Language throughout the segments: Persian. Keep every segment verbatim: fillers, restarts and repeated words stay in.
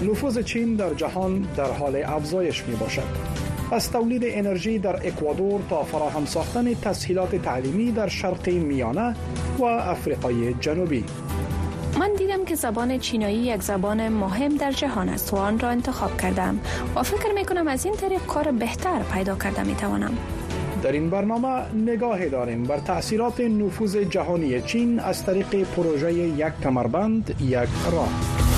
نفوذ چین در جهان در حال افزایش می باشد. از تولید انرژی در اکوادور تا فراهم ساختن تسهیلات تعلیمی در شرق میانه و افریقای جنوبی. من دیدم که زبان چینایی یک زبان مهم در جهان است و آن را انتخاب کردم و فکر می کنم از این طریق کار بهتر پیدا کرده می توانم. در این برنامه نگاه داریم بر تأثیرات نفوذ جهانی چین از طریق پروژه یک کمربند یک راه.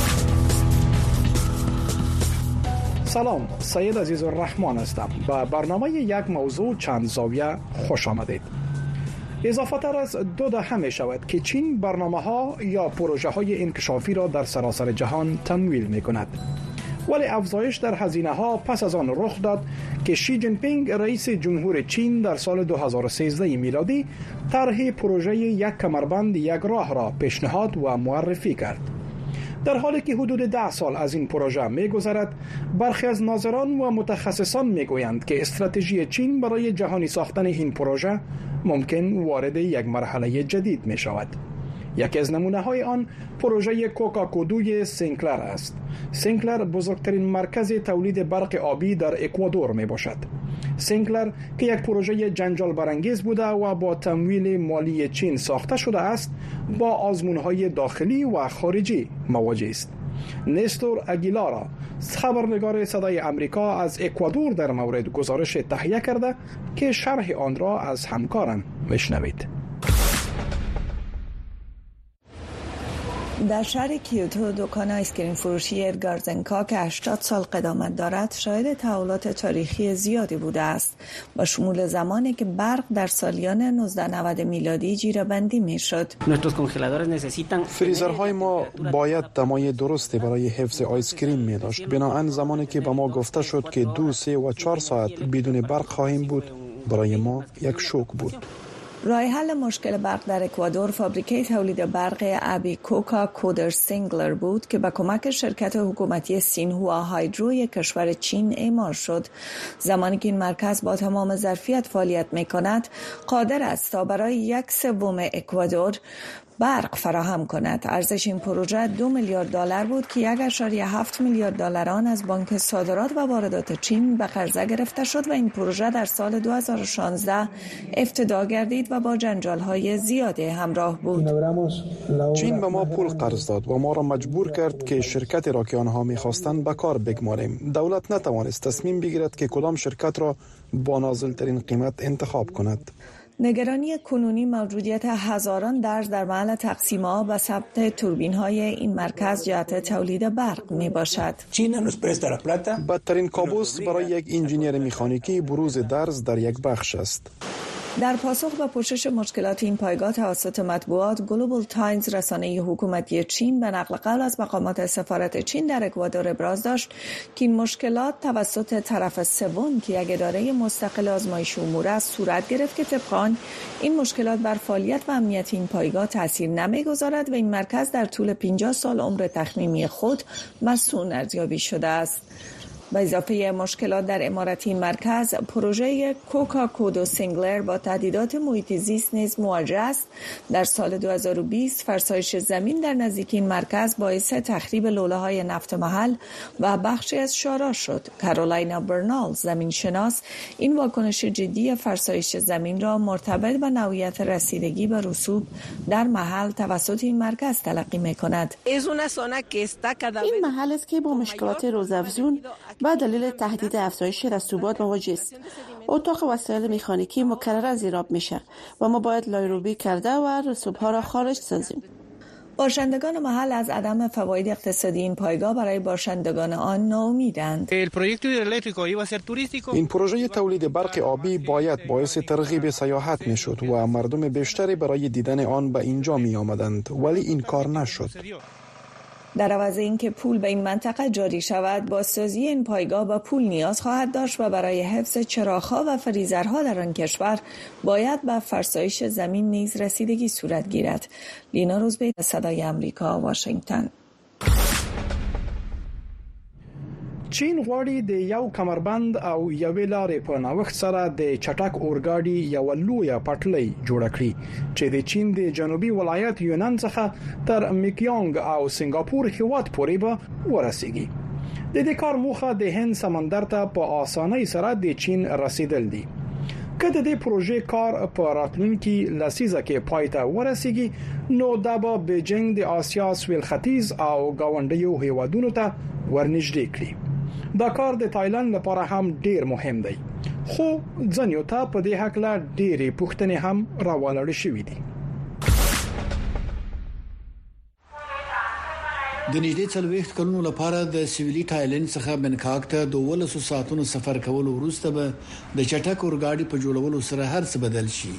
سلام، سید عزیز الرحمن هستم. به برنامه یک موضوع چند زاویه خوش آمدید. اضافه تر از دو دهه می شود که چین برنامه ها یا پروژه های انکشافی را در سراسر جهان تمویل می کند. ولی افزایش در هزینه ها پس از آن رخ داد که شی جین پینگ رئیس جمهور چین در سال دو هزار و سیزده میلادی طرح پروژه یک کمربند یک راه را پیشنهاد و معرفی کرد. در حالی که حدود ده سال از این پروژه می گذرد، برخی از ناظران و متخصصان می گویند که استراتژی چین برای جهانی ساختن این پروژه ممکن وارد یک مرحله جدید می شود. یکی از نمونه های آن پروژه کوکاکودوی سینکلر است. سینکلر بزرگترین مرکز تولید برق آبی در اکوادور می باشد. سینکلر که یک پروژه جنجال برانگیز بوده و با تمویل مالی چین ساخته شده است، با آزمون‌های داخلی و خارجی مواجه است. نستور اگیلارا، خبرنگار صدای امریکا از اکوادور، در مورد گزارش تهیه کرده که شرح آن را از همکارم بشنوید. در شهر کیوتو دکان آیسکریم فروشی ادگار زنکا که هشتاد سال قدامت دارد شاهد تحولات تاریخی زیادی بوده است، با شمول زمانی که برق در سالیان نوزده نود میلادی جیره‌بندی می‌شد. فریزرهای ما باید دمای درستی برای حفظ آیسکریم می داشت. بنابراین زمانی که به ما گفته شد که دو، سه و چهار ساعت بدون برق خواهیم بود، برای ما یک شوک بود. راه حل مشکل برق در اکوادور فابریکه تولید برق ابی کوکا کودر سینگلر بود که با کمک شرکت حکومتی سینهوا هایدروی کشور چین اعمار شد. زمانی که این مرکز با تمام ظرفیت فعالیت می‌کند، قادر است تا برای یک سوم اکوادور برق فراهم کند. ارزش این پروژه دو میلیارد دلار بود که یک اشاریه هفت میلیارد دلار آن از بانک صادرات و واردات چین به قرضه گرفته شد و این پروژه در سال دو هزار و شانزده افتتاح گردید و با جنجال‌های زیادی همراه بود. چین به ما پول قرض داد و ما را مجبور کرد که شرکتی را که آنها می‌خواستند به کار بگماریم. دولت نتوانست تصمیم بگیرد که کدام شرکت را با نازل‌ترین قیمت انتخاب کند. نگرانی کنونی موجودیت هزاران درز در محل تقسیم آب و ثبت توربین‌های این مرکز جهت تولید برق می باشد. بدترین کابوس برای یک انجینیر مکانیکی بروز درز در یک بخش است. در پاسخ به پوشش مشکلات این پایگاه توسط مطبوعات، گلوبال تایمز رسانه حکومتی چین به نقل قول از مقامات سفارت چین در اکوادور ابراز داشت که این مشکلات توسط طرف سوم که یک اداره مستقل آزمایش امور است صورت گرفت که طبق آن این مشکلات بر فعالیت و امنیت این پایگاه تاثیر نمی‌گذارد و این مرکز در طول پنجاه سال عمر تخمینی خود مصون ارزیابی شده است. با اضافه مشکلات در عمارت این مرکز، پروژه کوکاکودو سینگلر با تهدیدات محیط زیست نیز مواجه است. در سال دو هزار و بیست فرسایش زمین در نزدیکی این مرکز باعث تخریب لوله‌های نفت محل و بخشی از شارع شد. کارولاینا برنال، زمینشناس، این واکنش جدی فرسایش زمین را مرتبط با نوعیت رسیدگی به رسوب در محل توسط این مرکز تلقی می‌کند. این محل است که با مشکلات روزافزون با دلیل تهدید افزایش رسوبات مواجه است. اتاق وسایل مکانیکی مکررا زیراب میشه و ما باید لایروبی کرده و رسوب‌ها را خارج سازیم. باشندگان محل از عدم فواید اقتصادی این پایگاه برای باشندگان آن ناامیدند. این پروژه تولید برق آبی باید باعث ترغیب سیاحت میشد و مردم بیشتری برای دیدن آن به اینجا می آمدند، ولی این کار نشد. در عوض اینکه پول به این منطقه جاری شود، بازسازی این پایگاه با پول نیاز خواهد داشت و برای حفظ چراغ‌ها و فریزرها در آن کشور باید به فرسایش زمین نیز رسیدگی صورت گیرد. لینا روزبه، صدای امریکا، واشنگتن. چین غواړي د یو کمربند او یوې لارې په نوښت سره د چټک اورګاډي یو لویه پټلۍ جوړه کړي چې د چین د جنوبي ولایت یونان څخه تر میکیانګ او سنگاپور هیواد پورې به ورسیږي. د دې کار موخه د هند سمندر ته په اسانۍ سره د چین رسیدل دي. کله د پروژې کار په راتلونکي لسیزه کې پایته ورسیږي نو دا به بیجینګ د آسیا سویل ختیځ او گاونډیو هیوادونو ته ورنږدې کړي. دا کار د تایلند لپاره هم ډیر مهم دی، خو ځنیو ته په دې حق لا ډېری پوښتنې هم راولاړې شوې دي. د نږدې څلوېښت کلونو لپاره د سویلي تایلند څخه بنکاک ته د ولسو ساعتونو سفر کول وروسته به د چټک اورګاډي په جوړولو سره هر څه بدل شي.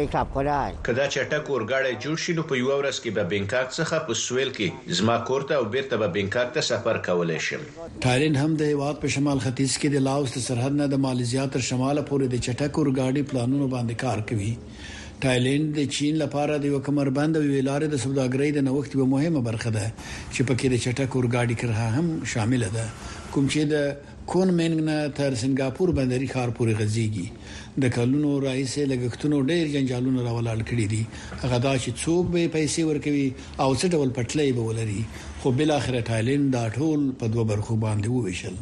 کدا چټک اورګاډي جوړ شي نو په یو ورځ کې به بنکاک څخه په سویل کې زما کورته او بیرته به بنکاک ته سفر کولای شم. تایلند هم د هیواد په شمال ختیځ کې د لاوس د سرحد نه د مالیزیا تر شماله پورې د چټک اورګاډي پلانونو باندې کار کوي. تایلند د چین لپاره د یو کمربند او ویلارې د سوداګرۍ د نوښت یوه مهمه برخه ده چې پکې د چټک اورګاډي کرښه هم شامل ده، کوم چې د کونمنګ نه تر سنگاپور بندري ښار پورې غځيږي. د کلونو راځي لګښتونو ډېر جنجالونه راولاړ کړي دي. هغه دا چې څوک به پیسې ورکوي او څه ډول پټلۍ به ولري، خو بل اخر تایلند دا ټول په دوه برخو باندې وویشل.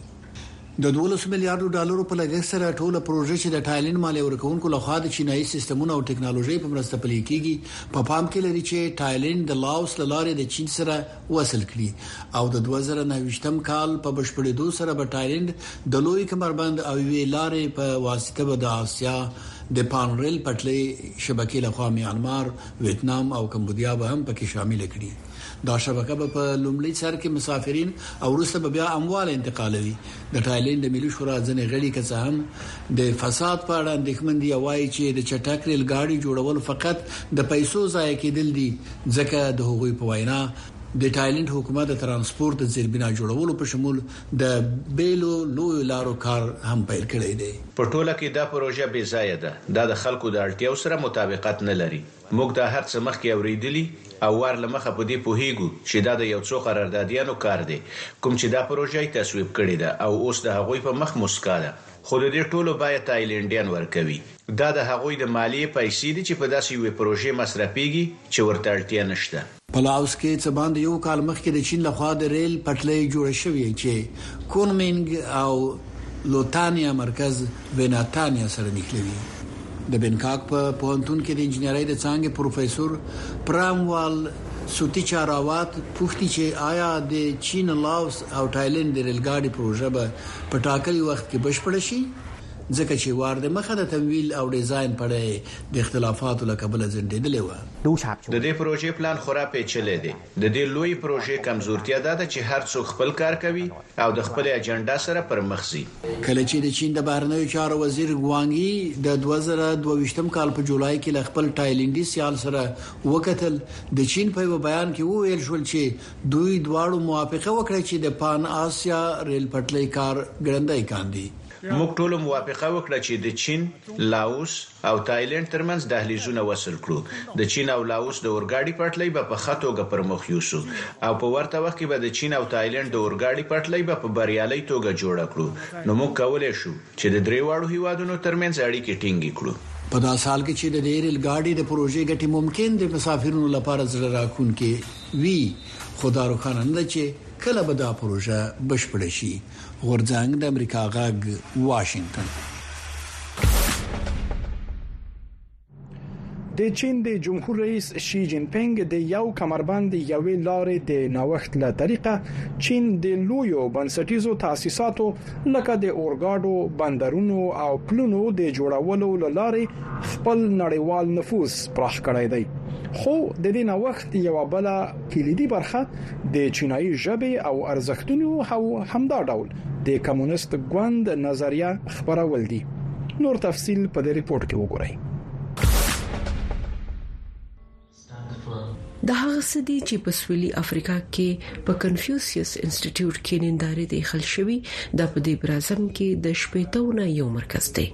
د دولس میلیارډ ډالرو په لګښت سره ټوله پروژه چې د تایلند مالی ورکوونکو لخوا د چینایي سیستمونو او ټکنالوژي په مرسته پلي کیږي په پام کې لري چې تایلند د لاوس لارې د چین سره وصل کړي او د دوه زره نهه کال په بشپړېدو سره به تایلند د لوی کمربند او ویلارې په واسطه به د آسیا د پانریل پټلۍ شبکې لخوا میانمار، ویتنام او کمبودیا به هم پکې شامل کړي. دا شبکه به په لومړي سر کې مسافرین او وروسته به بیا اموال انتقالوي. د تایلند د ملي شورا ځنې غړي که هم د فساد په اړه اندېښمن دي، وایي چې د چټک ریل ګاډي جوړول فقط د پیسو ضایع کېدل دي، ځکه د هغوی په وینا د تایلند حکومت د ترانسپورت د زیربنا جوړولو په شمول د بیلو لوی لارو کار هم پیل کړی دی. په ټوله کې دا پروژه بې ځایه ده، دا د خلکو د اړتیاو سره مطابقت نه لري. موږ دا هر څه مخکې اوریدلی او ور لمخه په دې پوهیږو چې دا د یو څو قراردادیانو کار دی کوم چې دا پروژه تصویب کړې ده او اوس د هغوی په مخ مسکا ده. خو د دې ټولو باید تایلندیان ورکوي. دا د هغوی د مالیې پیسې دي چې په داسې یو پروژې مصرفيږي چې ورته اړتیا نشته. په لاوس کې څه باندې یو کال مخکې د چین لخوا د ریل پټلۍ جوړه شوې چې کونمنګ او لوتانیا مرکز ویناتانیا سره نښلوي. د بنکاک په پوهنتون کې د انجنیرۍ د څانګې پروفیسور پراموال سوتیچا راوات پوښتنه چې آیا د چین، لاوس او تایلند د ریل ګاډي پروژه به په ټاکلي وخت کې بشپړ شي، ځکه چې وار د مخه د تمویل او ډیزاین پړې د اختلافاتو لکبل زندېدلې و. د دې پروژې پلان خورا پیچلې دی. د دې لوی پروژې کمزورتیا ده چې هر څوک خپل کار کوي او د خپل اجنډا سره پر مخ ځي. کله چې د چین د بهرنیو چارو وزیر وانګي د دوه زره دوه کال په جولای کې ل خپل تایلندي سیال سره وکتل، د چین په بیان کې وویل شول چې دوی دواړو موافقه وکړه چې د پان آسیا ریل پټلۍ کار ګړندی کاندي. موږ ټول موافقه وکړه چې د چین، لاوس او تایلند ترمنځ دهلیزونه وصل کړو. د چین او لاوس د اورګاډي پټلۍ به په خطوګه پر مخ یوسو او په ورته وخت کې به د چین او تایلند د اورګاډي پټلۍ به په بریالي توګه جوړه کړو. نو موږ کولای شو چې د درې واړو هیوادونو ترمنځ اړیکې ټینګې کړو. په دا سال کې چې د ریل ګاډي د پروژې ګټې ممکن د مسافرونو لپاره زړه راکونکې وي، خو دا روښانه نه ده چې کله به دا پروژه بشپړ شي. غورځنګ د امریکا غږ، واشنگټن. د چین د جمهور رئیس شي جین پینګ د یو کمربند یوې لارې د نوښت له طریقه چین د لویو بنسټیزو تاسیساتو لکه د اورګاډو، بندرونو او پلونو د جوړولو لارې خپل نړیوال نفوذ پراخ کړی دی. خو د دې نوښت یو بل کلیدي برخه د چینایي ژبې او ارزښتونو او همدا ډول د کمونیست ګوند نظریه خبرول دي. نور تفصیل په دې ریپورت کې وګورئ. د هغه سدي چې په سویلي افریقا کې په کنفیوسیوس انسټیټیوټ کې نندارې د خل شوی د په دې برازم کې د شپېتونه یو مرکز دی.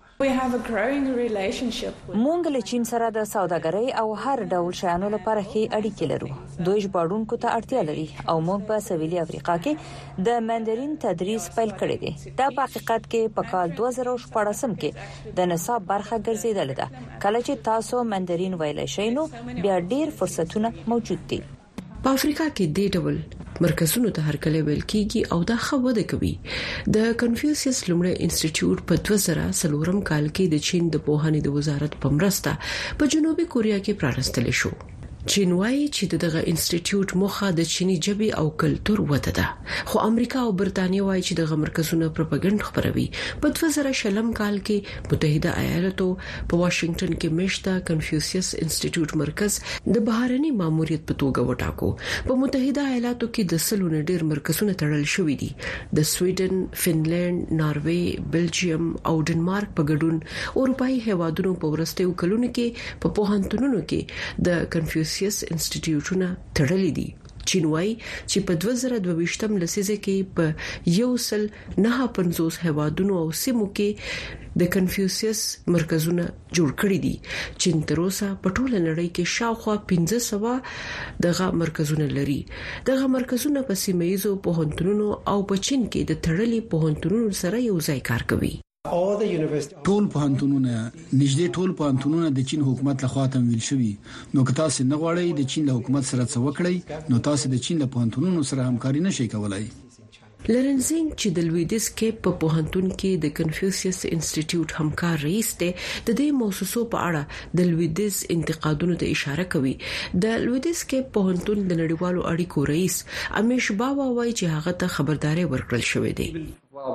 مونږ له چین سره د سوداګرۍ او هر ډول شیانو لپاره ښې اړیکې لرو. دوی ژباړونکو ته اړتیا لري او موږ په سویلي افریقا کې د مندرین تدریس پیل کړی دی. دا په حقیقت کې په کال دوه زره شپږ کې د نصاب برخه ګرځیدل ده. کله چې تاسو مندرین ویلای شئ نو بیا ډیر فرصتونه موجود دي. په افریقا کې د ډول مرکزونو ته هرکلی ویل کیږي او دا خو وده کوي. د کنفیوسیس لومړی انسټیټیوټ په دوه زره څلورم کال کې د چین د پوهنې د وزارت په مرسته په جنوبي کوریا کې پرانستل شو. چین وايي چې دغه انسټیټیوټ موخه د چینی ژبې او کلتور وده ده، خو امریکا او برتانیې وايي چې دغه مرکزونه پروپاګاندا خبروي. په دوه زره شلم کال کې متحده ایالاتو په واشنگټن کې مشته کنفیوسیس انسټیټیوټ مرکز د بهرني ماموریت په توګه وټاکو. په متحده ایالاتو کې د سلونه ډیر مرکزونه تړل شوي دي. د سویډن، فنلند، ناروې، بلجیم او ډنمارک په ګډون اروپאי هیوادونو په ورستیو کلونو کې په پوهنتونونو کې د کنفیوسیس انسټیټیوټونه تړلي دي. چین وايي چې په دوه زره دوه ویشتم لسیزه کې په یو سل نه پنځوس هیوادونو او سیمو کې د کنفیوسیس مرکزونه جوړ کړي دي. چین تر اوسه په ټوله نړۍ کې شاوخوا پنځه سوه دغه مرکزونه لري. دغه مرکزونه په سیمایي پوهنتونونو او په چین کې د تړلي پوهنتونونو سره یو ځای کار کوي. ټول پوهنتونونه نږدې ټول پوهنتونونه د چین حکومت لخوا تمویل شوي. نو که تاسو نه غواړئ د چین له حکومت سره څه وکړئ نو تاسو د چین له پوهنتونونو سره همکاري نشئ کولای. لرنزینګ چې د لویدیز کیپ په پوهنتون کې د کنفیوسیس انسټیټیوټ همکار رئیس دی، د دې موسسو په اړه د لویدیز انتقادونو ته اشاره کوي. د لویدیز کیپ پوهنتون د نړیوالو اړیکو رئیس امیش باوا وايي چې هغه ته خبرداري ورکړل شوې ده.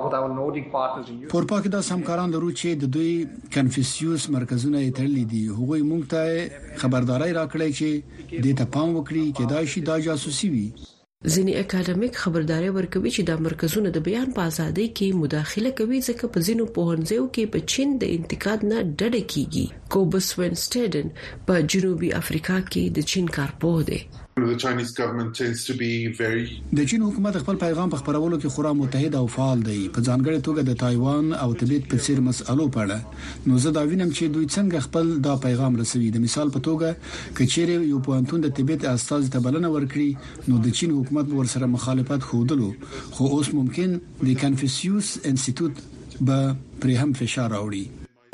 پورپا کې د همکاران لرو چې د دوی کنفیوسیس مرکزونه یې تړلي دي. هغوی موږ ته خبرداري راکړې چې د ته پام وکړي چې دا شي دا جاسوسي وي. ځینې اکیډمیک خبرداري ورکوي چې د مرکزونو د بیان په ازادۍ کې مداخله کوي، ځکه په ځینو پوهنځیو کې په چین د انتقاد نه ډډه کیږي. کوبس وینسټیډن په جنوبي افریقا کې د چین کارپوه دی. The Chinese government tends to be very د چین حکومت خپل پیغام په خبرولو کې خورا متحد او فعال دی، په ځانګړي توګه د تایوان او تبت په څیر مسالو په اړه. نو زه دا وینم چې دوی څنګه خپل دا پیغام رسوي. د مثال په توګه کچېره یو پوهنتون د تبت استاذ ته بلنه ورکړي نو د چین حکومت ورسره مخالفت خوده، خو اوس ممکن د کنفیوسیس انسټیټیوټ به پر هم فشار راوړي.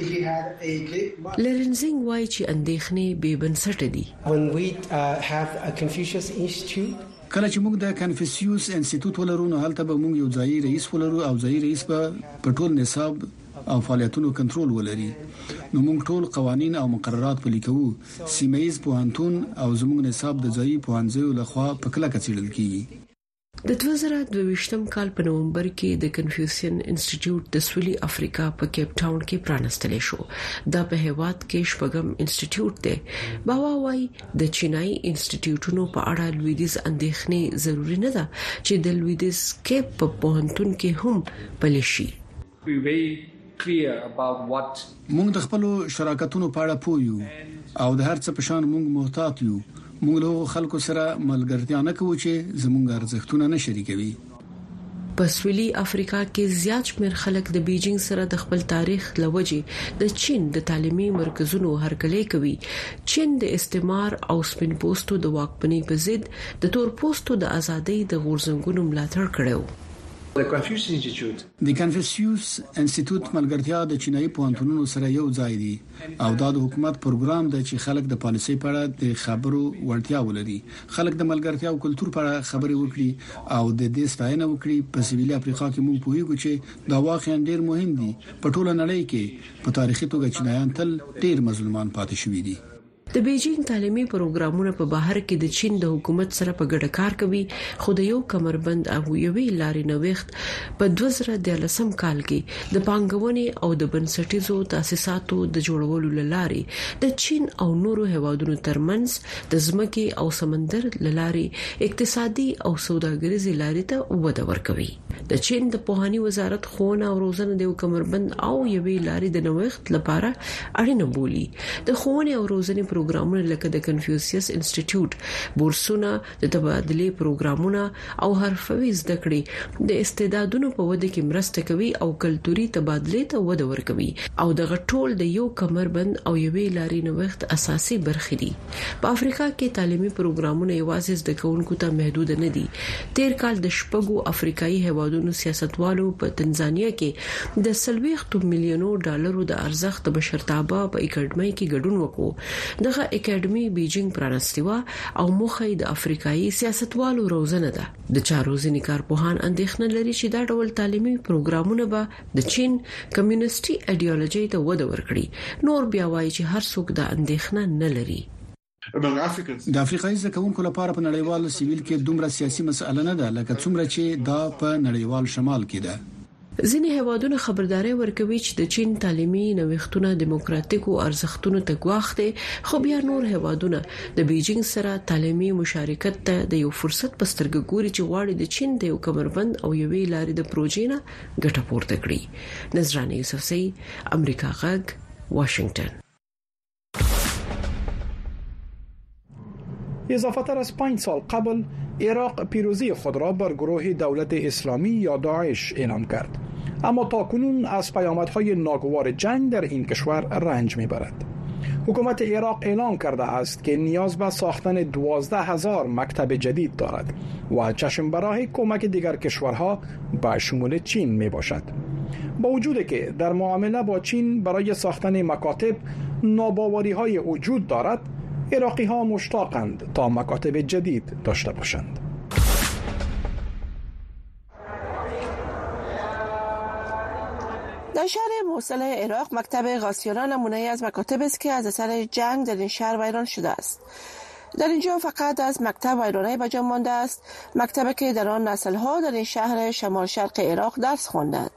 لرنزینګ وايي چې اندېښنې بې بنسټه دي. کله چې موږ د کنفیوسیس انسټیټیوټ ولرو نو هلته به موږ یو ځای رئیس ولرو او ځای رئیس به په ټول نصاب او فعالیتونو کنټرول ولري. نو موږ ټول قوانين او مقررات پلي کوو. سیمایي پوهنتون او زموږ نصاب د ځای پوهنځیو لخوا په کلکه څیړل کیږي. د دوه زره دوه ویشتم کال په نومبر کې د کنفیوسین انسټیټیوټ د سویلي افریقا په کیپ ټاون کې پرانستل شو. دا په هیواد کې شپږم انسټیټیوټ دی. باوا وايي د چینایي انسټیټیوټونو په اړه لویدیز اندېښنې ضروری نه ده چې د لویدیز کیپ په پوهنتون کې هم پلي شي. موږ د خپل شراکتونو په اړه پوه یو او د هر څه په شان موږ محتاط یو. موږ له خلکو سره ملګرتیا نه کوو چې زموږ ارزښتونه نه شریکوي. په سویلي افریقا کې زیات شمېر خلک د بیجینګ سره د خپل تاریخ لوجې د چین د تعلیمي مرکزونو هرکلی کوي. چین د استعمار او سپین پوستو د واکمنۍ په ضد د تور پوستو د ازادۍ د غورځنګونو ملاتړ کړو. د کنفیوسیس انسټیټیوټ ملګرتیا د چینایي پوهنتونونو سره یو ځای دی او دا د حکومت پروګرام دی چې خلک د پالیسۍ په اړه د خبرو وړتیا ولري. خلک د ملګرتیا او کلتور په اړه خبرې وکړي او د دې ستاینه وکړي. په سویلي افریقا کې موږ پوهیږو چې دا واقعا ډیر مهم دي. په ټوله نړۍ کې په تاریخي توګه چینایان تل ډیر مظلومان پاتې شوي دي. د بیجینګ تعلیمي پروګرامونه په بهر کې د چین د حکومت سره په ګډه کار کوي، خو د یو کمربند او یوې لارې نوښت په دوه زره دیارلسم کال کې د پانګونې او د بنسټیزو تاسیساتو د جوړولو لارې د چین او نورو هیوادونو ترمنځ د ځمکې او سمندر لارې اقتصادي او سوداګریزي لارې ته وده ورکوي. د چین د پوهنې وزارت ښوونه او روزنه د کمربند او یوې لارې د نوښت لپاره اړینه بولي. د ښوونې او روزنې پروګرامونه لکه د کنفیوسیس انسټیټیوټ بورسونه، د تبادلې پروګرامونه او حرفوي زده کړې د استعدادونو په وده کې مرسته کوي او کلتوري تبادلې ته وده ورکوي او دغه ټول د یو کمربند او یوې لارې نوښت اساسي برخې دي. په افریقا کې تعلیمي پروګرامونه یوازې زده کوونکو ته محدود نه دي. تیر کال د شپږو افریقایي هیوادونو سیاستوالو په تنزانیا کې د سلويخت میلیونو ډالرو د ارزښت بشرتابه په اکیډمۍ کې ګډون وکړ. دغه اکیډمي بیجینګ پرانستی و او مخې د افریقایي سیاستوالو روزنه ده. د چارو ځینې کارپوهان اندېښنه لري چې دا ډول تعلیمي پروګرامونه به د چین کمیونستي ایډیالوژي ته وده ورکړي. نور بیا وایي چې هر څوک د اندېښنه نه لري. د افریقایي زکونکو لپاره په نړیوال سیویل کې دومره سیاسي مسأله نه ده لکه څومره چې دا په نړیوال شمال کې ده. ځینې هیوادونه خبرداري ورکوي چې د چین تعلیمي نوښتونه دیموکراتیکو ارزښتونو ته ګواښ دي، خو بیا نور هیوادونه د بیجینګ سره تعلیمي مشارکت ته د یو فرصت په سترګه ګوري چې غواړي د چین د یو کمربند او یوې لارې د پروژې نه ګټه پورته کړي. نظرانه یوسفزئی، امریکا غږ، واشنگتن. اضافه تر از پنج سال قبل عراق پیروزی خود را بر گروه دولت اسلامی یا داعش اعلام کرد، اما تاکنون از پیامدهای ناگوار جنگ در این کشور رنج میبرد. حکومت عراق اعلام کرده است که نیاز به ساختن دوازده هزار مکتب جدید دارد و چشم به راه کمک دیگر کشورها به شمول چین می باشد. با وجود که در معامله با چین برای ساختن مکاتب ناباوری های وجود دارد، عراقی ها مشتاقند تا مکاتب جدید داشته باشند. در شهر موصل عراق مکتب غاسیانا نمونه از مکاتب است که از اثر جنگ در این شهر ویران شده است. در اینجا فقط از مکتب ویرانه به جا مانده است، مکتبی که در آن نسل‌ها در این شهر شمال شرق عراق درس خواندند.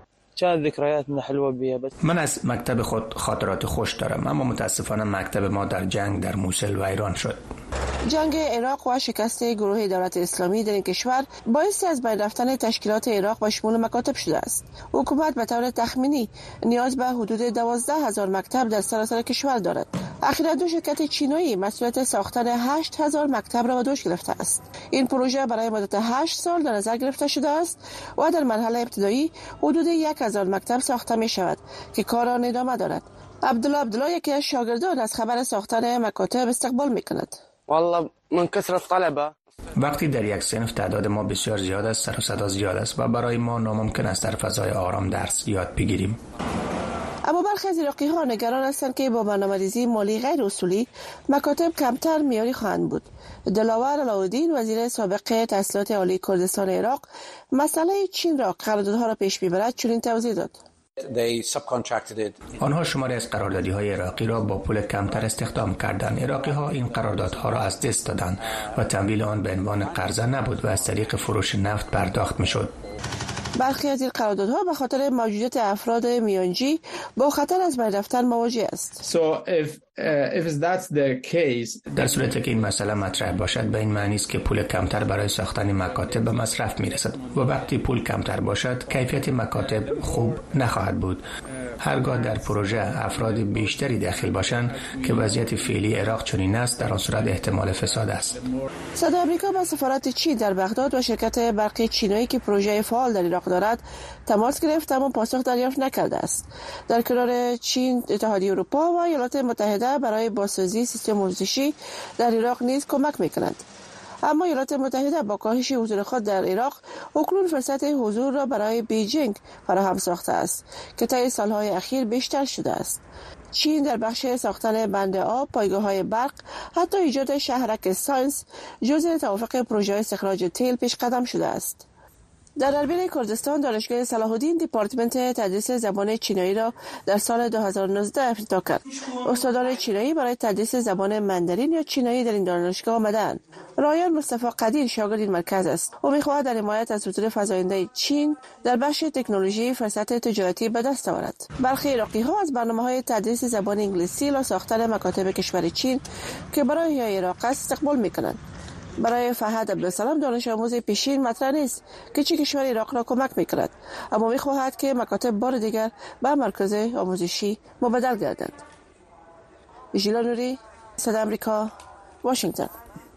من از مکتب خود خاطرات خوش دارم، اما متاسفانه مکتب ما در جنگ در موصل ویران شد. جنگ عراق و شکست گروه دولت اسلامی در این کشور باعث از بین رفتن تشکیلات عراق و شمول مکاتب شده است. حکومت به طور تخمینی نیاز به حدود دوازده هزار مکتب در سراسر کشور دارد. اخیراً دو شرکت چینایی مسئولیت ساختن هشت هزار مکتب را به دوش گرفته است. این پروژه برای مدت هشت سال در نظر گرفته شده است و در مرحله ابتدایی حدود یک هزار مکتب ساخته می شود که کار آن ادامه دارد. عبدالله عبدالله یکی از شاگردان از خبر ساختن مکاتب استقبال می کند. والله من کثرت طلبه وقتی در یک صنف تعداد ما بسیار زیاد است، سر و صدا زیاد است و برای ما ناممکن است در فضای آرام درس یاد بگیریم. اما برخی از عراقی ها نگران هستند که با برنامه‌ریزی مالی غیر اصولی مکاتب کمتر معیاری خواهند بود. دلاور علاءالدین وزیر سابق تحصیلات عالی کردستان عراق مسئله چین را قراردادها را پیش می‌برد چنین توضیح داد. آنها شماری از قراردادی‌های عراقی را با پول کمتر استخدام کردند. عراقی‌ها این قراردادها را از دست دادند و تمویل آن به عنوان قرضه نبود و از طریق فروش نفت پرداخت می‌شد. برخی از این قراردادها به خاطر موجودیت افراد میانجی با خطر از بین رفتن مواجه است. So if, uh, if that's the case, در صورتی که این مسئله مطرح باشد به این معنی است که پول کمتر برای ساختن مکاتب به مصرف میرسد و وقتی پول کمتر باشد کیفیت مکاتب خوب نخواهد بود. هرگاه در پروژه افراد بیشتری داخل باشند که وضعیت فعلی عراق چنین است، در آن صورت احتمال فساد است. صدای آمریکا با سفارت چین در بغداد و شرکت برقی چینایی که پروژه فعال در عراق دارد تماس گرفت اما پاسخ دریافت نکرده است. در کنار چین، اتحادیه اروپا و ایالات متحده برای بازسازی سیستم آموزشی در عراق نیز کمک می‌کنند. اما ایالات متحده با کاهش حضور خود در عراق اکنون فرصت حضور را برای بیجینگ فراهم ساخته است که طی سالهای اخیر بیشتر شده است. چین در بخش ساختن بند آب، پایگاه‌های برق، حتی ایجاد شهرک ساینس جزء توافق پروژه استخراج تیل پیش قدم شده است. در اربیل کردستان دانشگاه صلاح الدین دپارتمنت تدریس زبان چینایی را در سال دو هزار و نوزده افتتاح کرد. استادان چینایی برای تدریس زبان مندرین یا چینایی در این دانشگاه آمدند. رایان مصطفی قدیر شاگرد این مرکز است. او می‌خواهد در حمایت از حضور فزاینده چین در بخش تکنولوژی فرصت تجارتی به دست آورد. برخی عراقی‌ها از برنامه‌های تدریس زبان انگلیسی و ساختن مکاتب کشور چین که برای عراق است استقبال می‌کنند. برای فهد عبدالسلام دانش آموز پیشین مطرح نیست که چه کشور عراق را کمک میکند، اما میخواهد که مکاتب بار دیگر به مرکز آموزشی مبدل گردند. ژیلا نوری، صدای آمریکا، واشنگتن.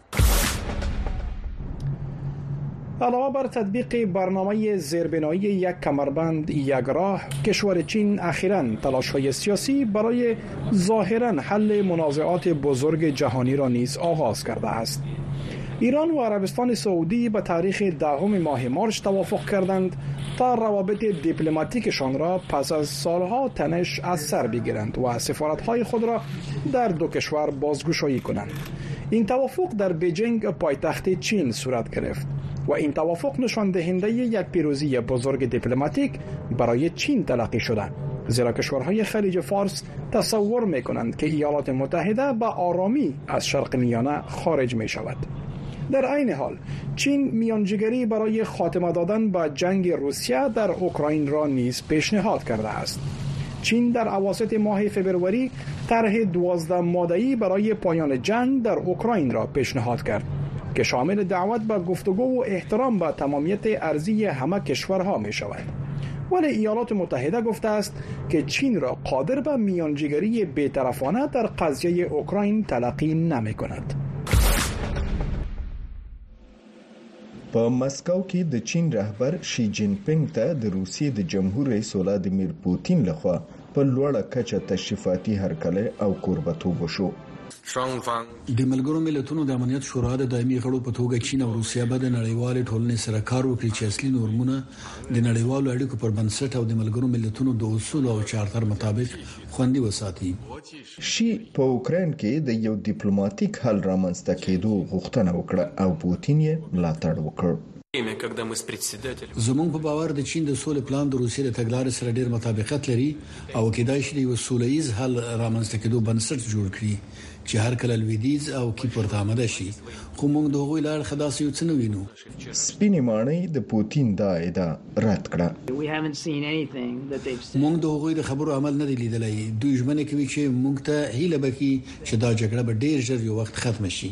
علاوه بر تطبیق برنامه زیربنایی یک کمربند یک راه، کشور چین اخیراً تلاش‌های سیاسی برای ظاهراً حل منازعات بزرگ جهانی را نیز آغاز کرده است. ایران و عربستان سعودی به تاریخ دهم ماه مارس توافق کردند تا روابط دیپلماتیکشان را پس از سالها تنش از سر بگیرند و سفارت‌های خود را در دو کشور بازگشایی کنند. این توافق در بیجینگ پایتخت چین صورت گرفت و این توافق نشان دهنده یک پیروزی بزرگ دیپلماتیک برای چین تلقی شده، زیرا کشورهای خلیج فارس تصور می‌کنند که ایالات متحده به آرامی از شرق میانه خارج می‌شود. در عین حال چین میانجیگری برای خاتمه دادن به جنگ روسیه در اوکراین را نیز پیشنهاد کرده است. چین در اواسط ماه فبروری طرح دوازده ماده‌ای برای پایان جنگ در اوکراین را پیشنهاد کرد که شامل دعوت به گفتگو و احترام به تمامیت ارضی همه کشورها می شود. ولی ایالات متحده گفته است که چین را قادر به میانجیگری بی‌طرفانه در قضیه اوکراین تلقی نمی کند. په مسکو کې د چین رهبر شي جین پینګ ته د روسیې د جمهور رئیس ولادیمیر پوتین لخوا په لوړه کچه تشریفاتي هرکلی او کوربتوب وشو. د ملګرو ملتونو د امنیت شورا د دایمي غړو په توګه چین او روسیا به د نړیوال ټولنې سره کار وکړي چې اصلي نورمونه د نړیوالو اړیکو پر بنسټ او د ملګرو ملتونو د اصول او چارتر مطابق خوندي وساتي. شي په اوکراین کې د یو ډیپلوماټیک حل رامنځته کېدو غوښتنه وکړه او پوتین یې ملاتړ وکړ. زمونږ په باور د چین د سولې پلان د روسیې د تګلارې سره ډېر مطابقت لري او کېدای شي د یو سولهییز حل رامنځته کېدو بنسټ جوړ کړي چې هر کله لویدیځ او کیپر ته آماده شي، خو موږ د هغوی لار خداسي یو څه نه وینو. سپینې ماڼۍ د پوتین دا ادعا رد کړه. موږ د هغوی د خبرو عمل نه دی لیدلی. دوی ژمنه کوي چې موږ ته هیله وکړي چې دا جګړه به ډېر ژر یو وخت ختم شي.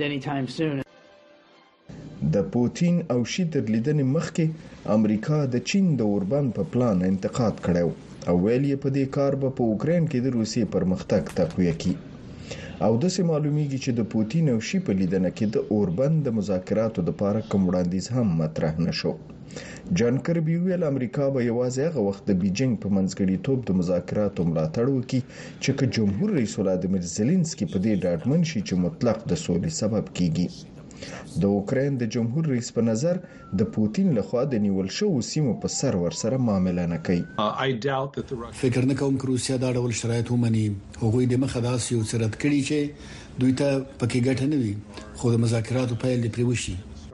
د پوتین او شي تر لیدنې مخکې امریکا د چین د اوربند په پلان انتقاد کړو او ویل یې په دې کار به په اوکراین کې د روسیې پرمختګ تقویه کړي. او د سه معلومیږي چې د پوتین او شي په لیدنه کې د اوربند د مذاکراتو لپاره کوم وړاندیز هم مطرح نشو. جان کربي ویل امریکا به یوازې هغه وخت د بیجینګ په منځګړیتوب د مذاکراتو ملاتړ وکړي چې که جمهور رئیس ولادیمیر زيلنسکي په دې ډاډمن شي چې مطلق د سولې سبب کیږي. د اوکراین د جمهور رئیس په نظر د پوتین لخوا د نیول شوو سیمو په سر ور سره معامله نه کوي. فکر نه کوم چې روسیا دا ډول شرایط ومني. هغوی د مخه داس یو سرت کړي چې دوی ته پکې ګټه نه وي، خو د مذاکراتو پیل دی پریوشي.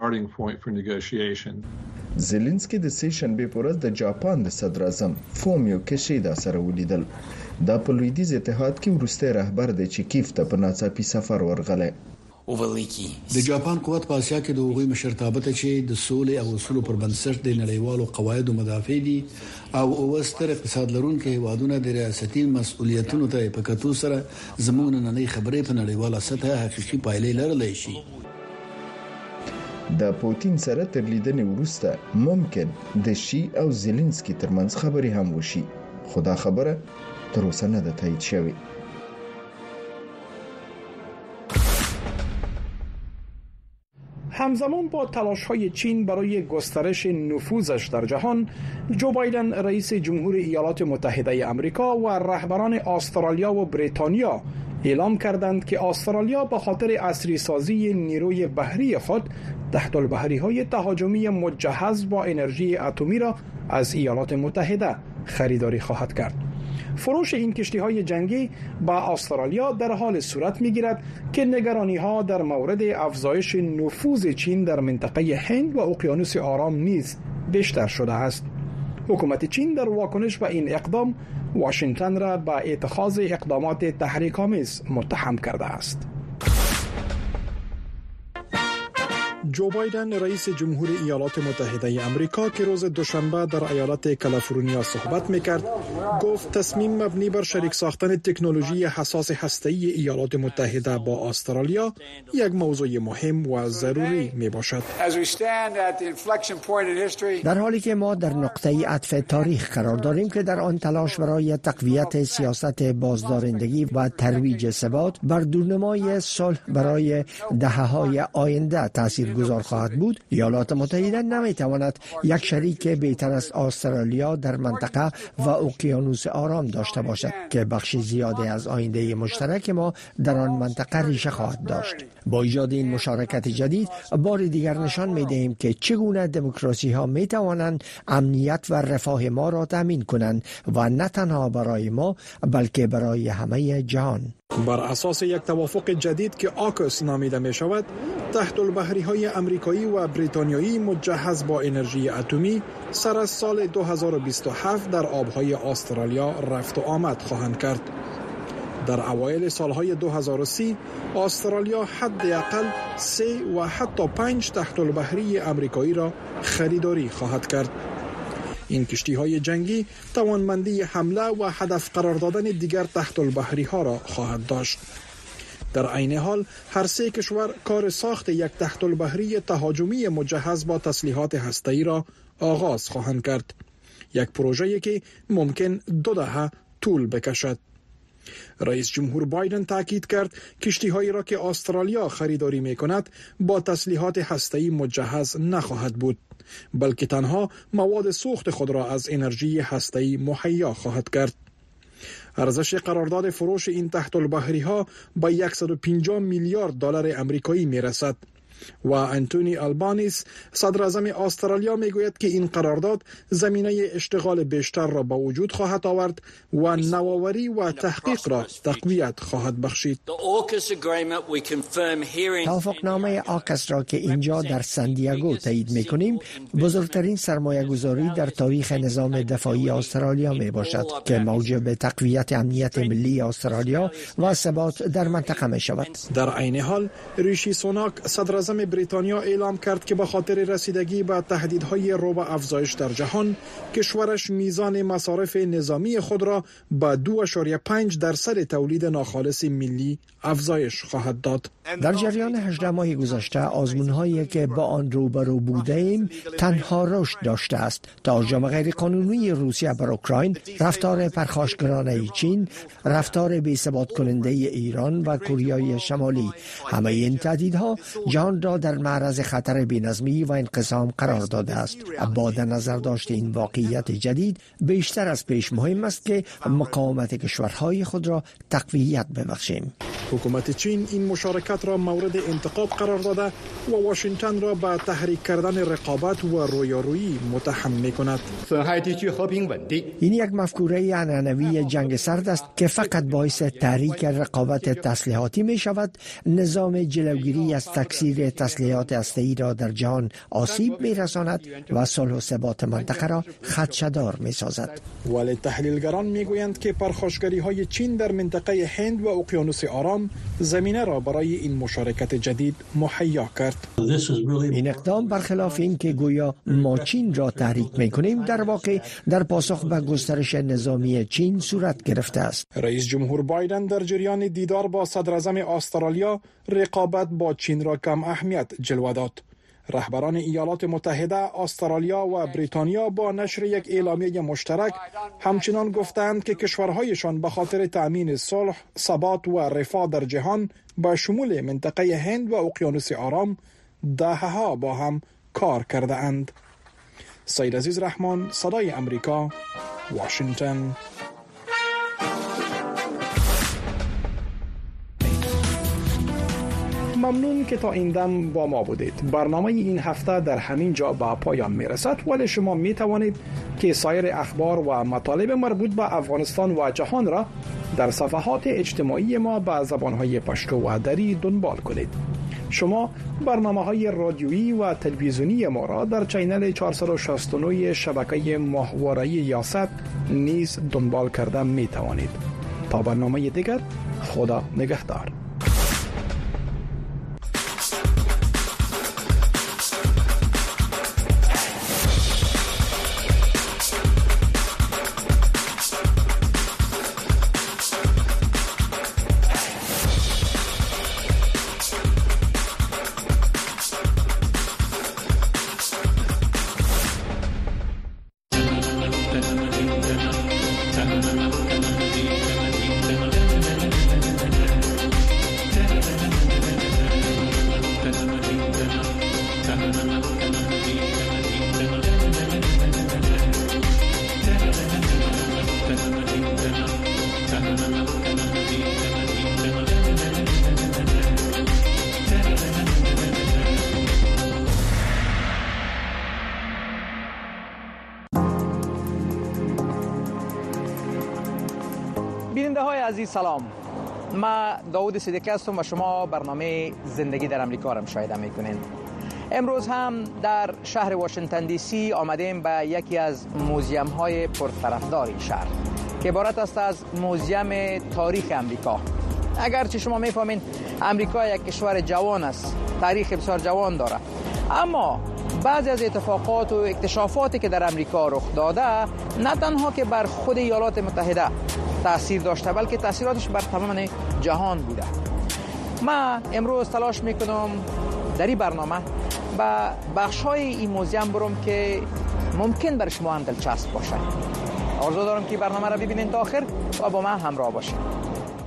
زيلنسکي د سه شنبه په ورځ د جاپان د صدر اعظم فومیو کیشیدا سره ولیدل. دا په لویدیځ اتحاد کې وروسته رهبر دی چې کیف ته په ناڅاپي سفر ورغله. د جاپان قوت په اسیا کې د هغوی مشرتابه ته چې د سولې او اصولو پر بنسټ د نړیوالو قواعدو مدافع دي او اوستر اقتصاد لرونکي هیوادونه د ریاستي مسؤلیتونو ته په کتو سره زموږ نننۍ خبرې په نړیواله سطح حقيقي پایلې لرلای شي. د پوتین سره تر لیدنې وروسته ممکن د شي او زيلنسکي ترمنځ خبرې هم وشي، خو دا خبره تر اوسه نه ده تایید شوې. همزمان با تلاش‌های چین برای گسترش نفوذش در جهان، جو بایدن رئیس جمهور ایالات متحده آمریکا و رهبران استرالیا و بریتانیا اعلام کردند که استرالیا به خاطر عصری سازی نیروی بحری خود تحت البحری‌های تهاجمی مجهز با انرژی اتمی را از ایالات متحده خریداری خواهد کرد. فروش این کشتی‌های جنگی با استرالیا در حال صورت می‌گیرد که نگرانی‌ها در مورد افزایش نفوذ چین در منطقه هند و اقیانوس آرام نیز بیشتر شده است. حکومت چین در واکنش به این اقدام واشنگتن را به اتخاذ اقدامات تحریک‌آمیز متهم کرده است. جو بایدن رئیس جمهور ایالات متحده آمریکا که روز دوشنبه در ایالت کالیفرنیا صحبت می‌کرد، گفت تصمیم مبنی بر شریک ساختن تکنولوژی حساس هسته‌ای ایالات متحده با استرالیا یک موضوع مهم و ضروری میباشد. در حالی که ما در نقطه عطف تاریخ قرار داریم که در آن تلاش برای تقویت سیاست بازدارندگی و ترویج ثبات بر دورنمای صلح برای دهه‌های آینده تاثیر گذار خواهد بود، ایالات متحده نمیتواند یک شریک بهتر از استرالیا در منطقه و اقیانوس آرام داشته باشد که بخش زیادی از آینده مشترک ما در آن منطقه ریشه خواهد داشت. با ایجاد این مشارکت جدید بار دیگر نشان می‌دهیم که چگونه دموکراسی ها می توانند امنیت و رفاه ما را تامین کنند و نه تنها برای ما بلکه برای همه جهان. بر اساس یک توافق جدید که آکوس نامیده می شود، تحت البحری های امریکایی و بریتانیایی مجهز با انرژی اتمی سر از سال دو هزار و بیست و هفت در آبهای استرالیا رفت و آمد خواهند کرد. در اوایل سالهای دو هزار و سی استرالیا حداقل سه و حتی پنج تحت البحری امریکایی را خریداری خواهد کرد. این کشتی های جنگی توانمندی حمله و هدف قرار دادن دیگر تحت البحری ها را خواهد داشت. در عین حال هر سه کشور کار ساخت یک تحت البحری تهاجمی مجهز با تسلیحات هسته‌ای را آغاز خواهند کرد. یک پروژه‌ای که ممکن دو دهه طول بکشد. رئیس جمهور بایدن تاکید کرد کشتی‌هایی را که استرالیا خریداری می‌کند با تسلیحات هسته‌ای مجهز نخواهد بود، بلکه تنها مواد سوخت خود را از انرژی هسته‌ای مهیا خواهد کرد. ارزش قرارداد فروش این تحت البحری ها به صد و پنجاه میلیارد دلار آمریکایی میرسد و انتونی آلبانیس صدر اعظم استرالیا میگوید که این قرارداد زمینه اشتغال بیشتر را به وجود خواهد آورد و نوآوری و تحقیق را تقویت خواهد بخشید. توافقنامه آکس را که اینجا در سندیاگو تایید میکنیم بزرگترین سرمایه گذاری در تاریخ نظام دفاعی استرالیا می باشد که موجب تقویت امنیت ملی استرالیا و ثبات در منطقه می شود. در عین حال ریشی سوناک صدر اعظم بریتانیا اعلام کرد که به خاطر رسیدگی به تهدیدهای رو به افزایش در جهان کشورش میزان مصارف نظامی خود را به دو ممیز پنج درصد تولید ناخالص ملی افزایش خواهد داد. در جریان هجده ماه گذشته آزمون‌هایی که با آن روبرو بودیم تنها رشد داشته است. تا هجوم غیرقانونی روسیه بر اوکراین، رفتار پرخاشگرانه چین، رفتار بی‌ثبات کننده ایران و کره شمالی، همه این تهدیدها جهان را در معرض خطر بی‌نظمی و انقسام قرار داده است. با در نظر داشت این واقعیت جدید بیشتر از پیش مهم است که مقاومت کشورهای خود را تقویت ببخشیم. حکومت چین این مشارکت را مورد انتقاد قرار داده و واشنگتن را به تحریک کردن رقابت و رویارویی متهم می‌کند. این یک مفکوره عنعنوی جنگ سرد است که فقط باعث تحریک رقابت تسلیحاتی می شود، نظام جلوگیری از تکثیر تسلیحات هسته‌ای را در جهان آسیب می رساند و صلح و ثبات منطقه را خدشه‌دار می سازد. ولی تحلیلگران می گویند که پرخاشگری های چین در منطقه هند و اقیانوس آرام زمینه را برای این مشارکت جدید مهیا کرد. این اقدام برخلاف این که گویا ما چین را تحریک می کنیم، در واقع در پاسخ به گسترش نظامی چین صورت گرفته است. رئیس جمهور بایدن در جریان دیدار با صدر اعظم استرالیا رقابت با چین را کم اهمیت جلوه داد. رهبران ایالات متحده، استرالیا و بریتانیا با نشر یک اعلامیه مشترک همچنان گفتند که کشورهایشان به خاطر تأمین صلح، ثبات و رفاه در جهان با شمول منطقه هند و اقیانوس آرام دهه‌ها با هم کار کرده اند. سید عزیز رحمان، صدای امریکا، واشنگتن. ممنون که تا این دم با ما بودید. برنامه این هفته در همین جا به پایان می رسد، ولی شما می توانید که سایر اخبار و مطالب مربوط به افغانستان و جهان را در صفحات اجتماعی ما به زبانهای پشتو و دری دنبال کنید. شما برنامه های رادیویی و تلویزیونی ما را در چینل چهارصد و شصت و نه شبکه ماهواره یاست نیز دنبال کرده می توانید. تا برنامه دیگر، خدا نگهدار. بیننده های عزیز سلام، من داوود صدیقی هستم و شما برنامه زندگی در امریکا را مشاهده میکنید. امروز هم در شهر واشنگتن دی سی آمدیم به یکی از موزیم های پرطرفدار این شهر که عبارت است از موزیم تاریخ امریکا. اگرچه شما میفهمین امریکا یک کشور جوان است، تاریخ بسیار جوان داره، اما بعضی از اتفاقات و اکتشافاتی که در امریکا رخ داده نه تنها که بر خود ایالات متحده تأثیر داشته بلکه تأثیراتش بر تمام جهان بوده. من امروز تلاش میکنم در این برنامه به بخش‌های این موزیم برم که ممکن بر شما هم دلچسب باشه. آرزو دارم که برنامه را ببینید تا آخر و با من همراه باشید.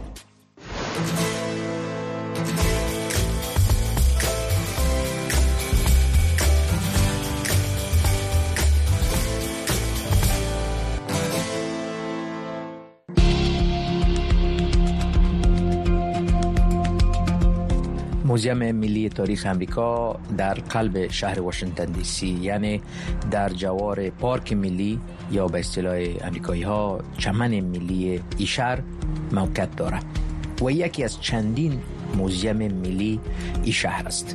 موزیم ملی تاریخ امریکا در قلب شهر واشنگتن دی سی، یعنی در جوار پارک ملی یا به اصطلاح امریکایی ها چمن ملی این شهر موقعیت دارد و یکی از چندین موزیم ملی این شهر است.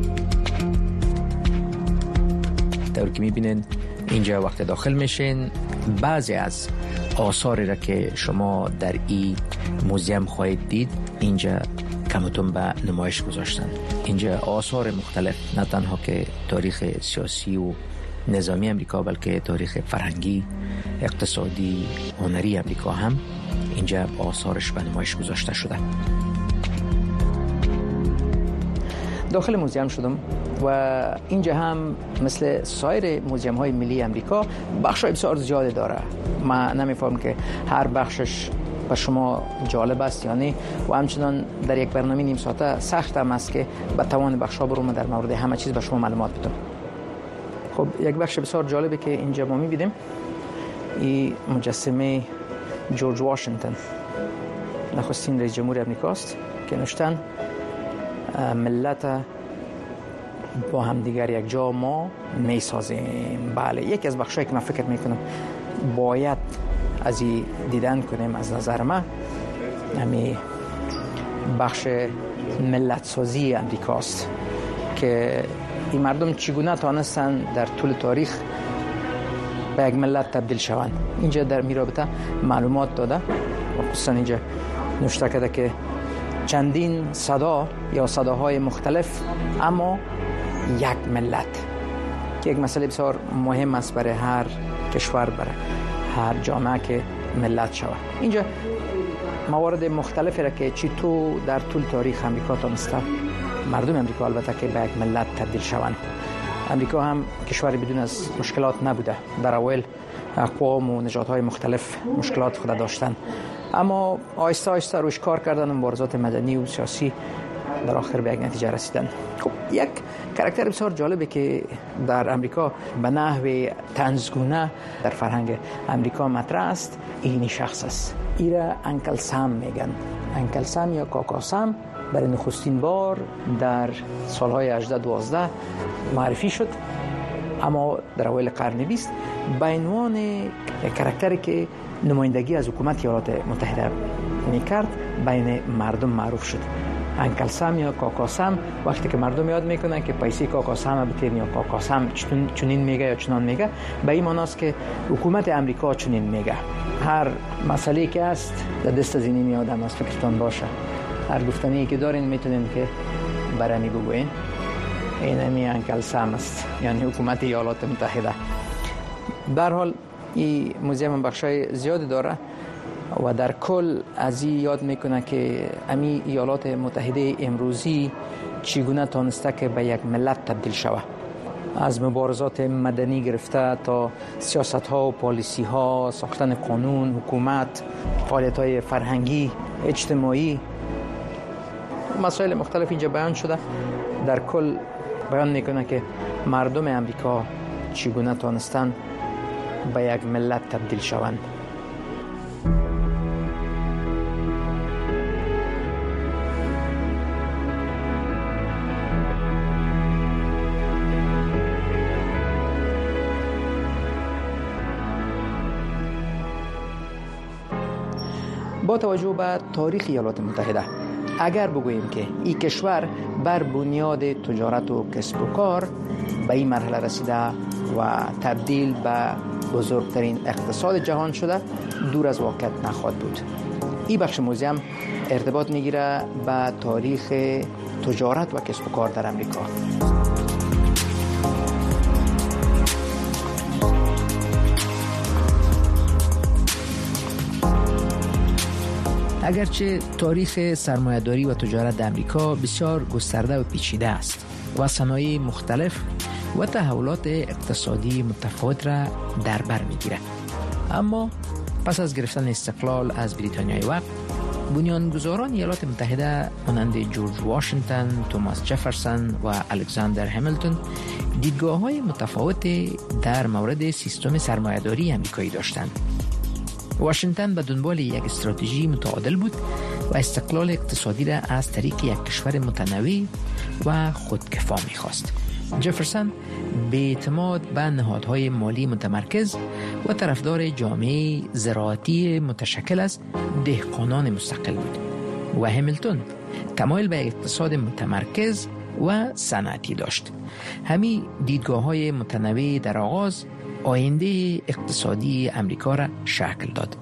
طور که میبینین اینجا وقت داخل میشین بعضی از آثاری را که شما در این موزیم خواهید دید اینجا کمتون به نمایش گذاشتن. اینجا آثار مختلف، نه تنها که تاریخ سیاسی و نظامی امریکا بلکه تاریخ فرهنگی، اقتصادی، هنری امریکا هم اینجا آثارش به نمایش گذاشته شده. داخل موزیم شدم و اینجا هم مثل سایر موزیم های ملی امریکا بخشای بسیار زیاده داره. من نمیفهم که هر بخشش به شما جالب است یا نه و همچنان در یک برنامه نیم ساعته سخت هم است که به توان بخشا برم در مورد همه چیز به شما معلومات بدم. خب یک بخش بسیار جالبه که اینجا ما می‌بینیم این مجسمه جورج واشنگتن، نخستین رئیس جمهور امریکاست که نوشتن ملت با هم دیگر یک جا ما میسازیم. بله، یکی از بخشایی که من فکر میکنم باید از این دیدن کنیم از نظر من همین بخش ملت سازی امریکاست که این مردم چگونه تانستن در طول تاریخ به یک ملت تبدیل شوند. اینجا در می رابطه معلومات داده و خصوصا اینجا نوشته کرده که چندین صدا یا صداهای مختلف اما یک ملت، که یک مسئله بسیار مهم است برای هر کشور، برای هر جامعه که ملت شود. اینجا موارد مختلفی را که چی تو در طول تاریخ امریکا تانسته مردم امریکا البته که به یک ملت تبدیل شوند. امریکا هم کشوری بدون از مشکلات نبوده. در اول اقوام و نژادهای مختلف مشکلات خود داشتن، اما آهسته آهسته روش کار کردن و مبارزات مدنی و سیاسی در آخر به یک نتیجه رسیدن. خب یک کاراکتر بسیار جالبه که در امریکا به نحو طنزگونه در فرهنگ امریکا مطرح است، این شخص است. ایرا انکل سام میگن. انکل سام یا کاکا سام برای نخستین بار در سالهای هجده دوازده معرفی شد، اما در اول قرن بیست به عنوان یک کاراکتری که نمایندگی از حکومت ایالات متحده میکرد بین مردم معروف شد. انکل سام یا کاکا سام، وقتی که مردم یاد میکنن که پیسه کاکا سام بتین یا کاکا سام چنین میگه یا چنان میگه، به این معناست که حکومت امریکا چنین میگه. هر مسئله که است در دست از این آدم است، فکرتون باشه. هر گفتنی که دارین میتونین که برای بگوین این همی انکل سام است، یعنی حکومت ایالات متحده. در حال این موزیم بخشای زیادی داره و در کل از این یاد میکنه که امی ایالات متحده امروزی چگونه تانسته که به یک ملت تبدیل شود. از مبارزات مدنی گرفته تا سیاست ها و پالیسی ها، ساختن قانون، حکومت، فعالیت های فرهنگی، اجتماعی، مسائل مختلف اینجا بیان شده. در کل بیان میکنه که مردم امریکا چگونه تانستن به یک ملت تبدیل شوند. با توجه به تاریخ ایالات متحده، اگر بگوییم که این کشور بر بنیاد تجارت و کسب و کار به این مرحله رسیده و تبدیل به بزرگترین اقتصاد جهان شده، دور از واقعیت نخواهد بود. این بخش موزیم ارتباط میگیره به تاریخ تجارت و کسب و کار در امریکا. اگرچه تاریخ سرمایه‌داری و تجارت در امریکا بسیار گسترده و پیچیده است و صنایع مختلف و تحولات اقتصادی متفاوت را در بر می‌گیرد، اما پس از گرفتن استقلال از بریتانیای وقت، بنیانگذاران ایالات متحده مانند جورج واشنگتن، توماس جفرسون و الکساندر همیلتون دیدگاه‌های متفاوتی در مورد سیستم سرمایه‌داری آمریکایی داشتند. واشنگتن به دنبال یک استراتژی متعادل بود و استقلال اقتصادی را از طریق یک کشور متنوع و خودکفا می‌خواست. جفرسون به اعتماد به نهادهای مالی متمرکز و طرفدار جامعه زراعتی متشکل از دهقانان مستقل بود و همیلتون تمایل به اقتصاد متمرکز و صنعتی داشت. همین دیدگاه‌های متنوع در آغاز آینده اقتصادی امریکا را شکل داد.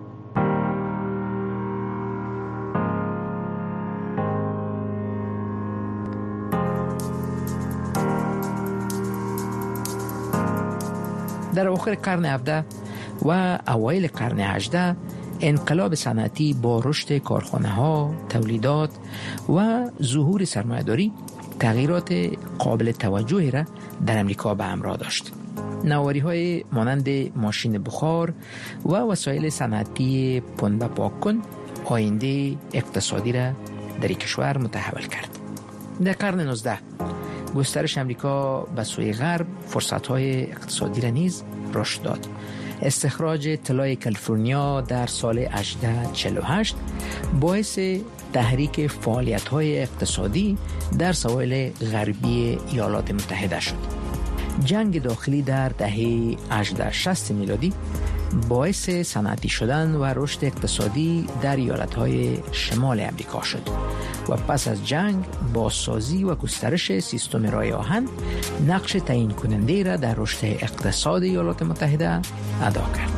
در اواخر قرن هفدهم و اوایل قرن هجدهم انقلاب صنعتی با رشد کارخانه‌ها، تولیدات و ظهور سرمایه‌داری تغییرات قابل توجهی را در امریکا به همراه داشت. نوآوری‌های مانند ماشین بخار و وسایل صنعتی پنبه پاک کن آینده اقتصادی را در این کشور متحول کرد. در قرن نوزدهم گسترش امریکا به سوی غرب فرصت‌های اقتصادی را نیز رشد داد. استخراج طلای کالیفرنیا در سال هجده چهل و هشت باعث تحریک فعالیت‌های اقتصادی در سواحل غربی ایالات متحده شد. جنگ داخلی در دهه هجده شصت میلادی باعث صنعتی شدن و رشد اقتصادی در ایالت‌های شمال امریکا شد و پس از جنگ بازسازی و گسترش سیستم رای آهن نقش تعیین کننده را در رشد اقتصاد ایالات متحده ادا کرد.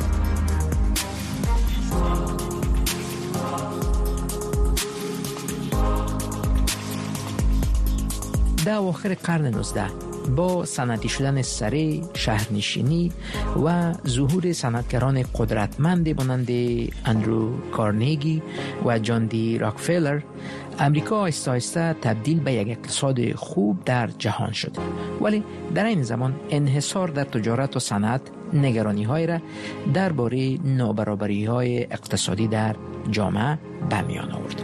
در اواخر قرن نوزدهم با صنعتی شدن سریع، شهرنشینی و ظهور صنعتگران قدرتمند مانند اندرو کارنگی و جان دی راکفلر، امریکا آهسته آهسته تبدیل به یک اقتصاد خوب در جهان شد، ولی در این زمان انحصار در تجارت و صنعت نگرانی‌های را درباره نابرابری‌های اقتصادی در جامعه به میان آورد.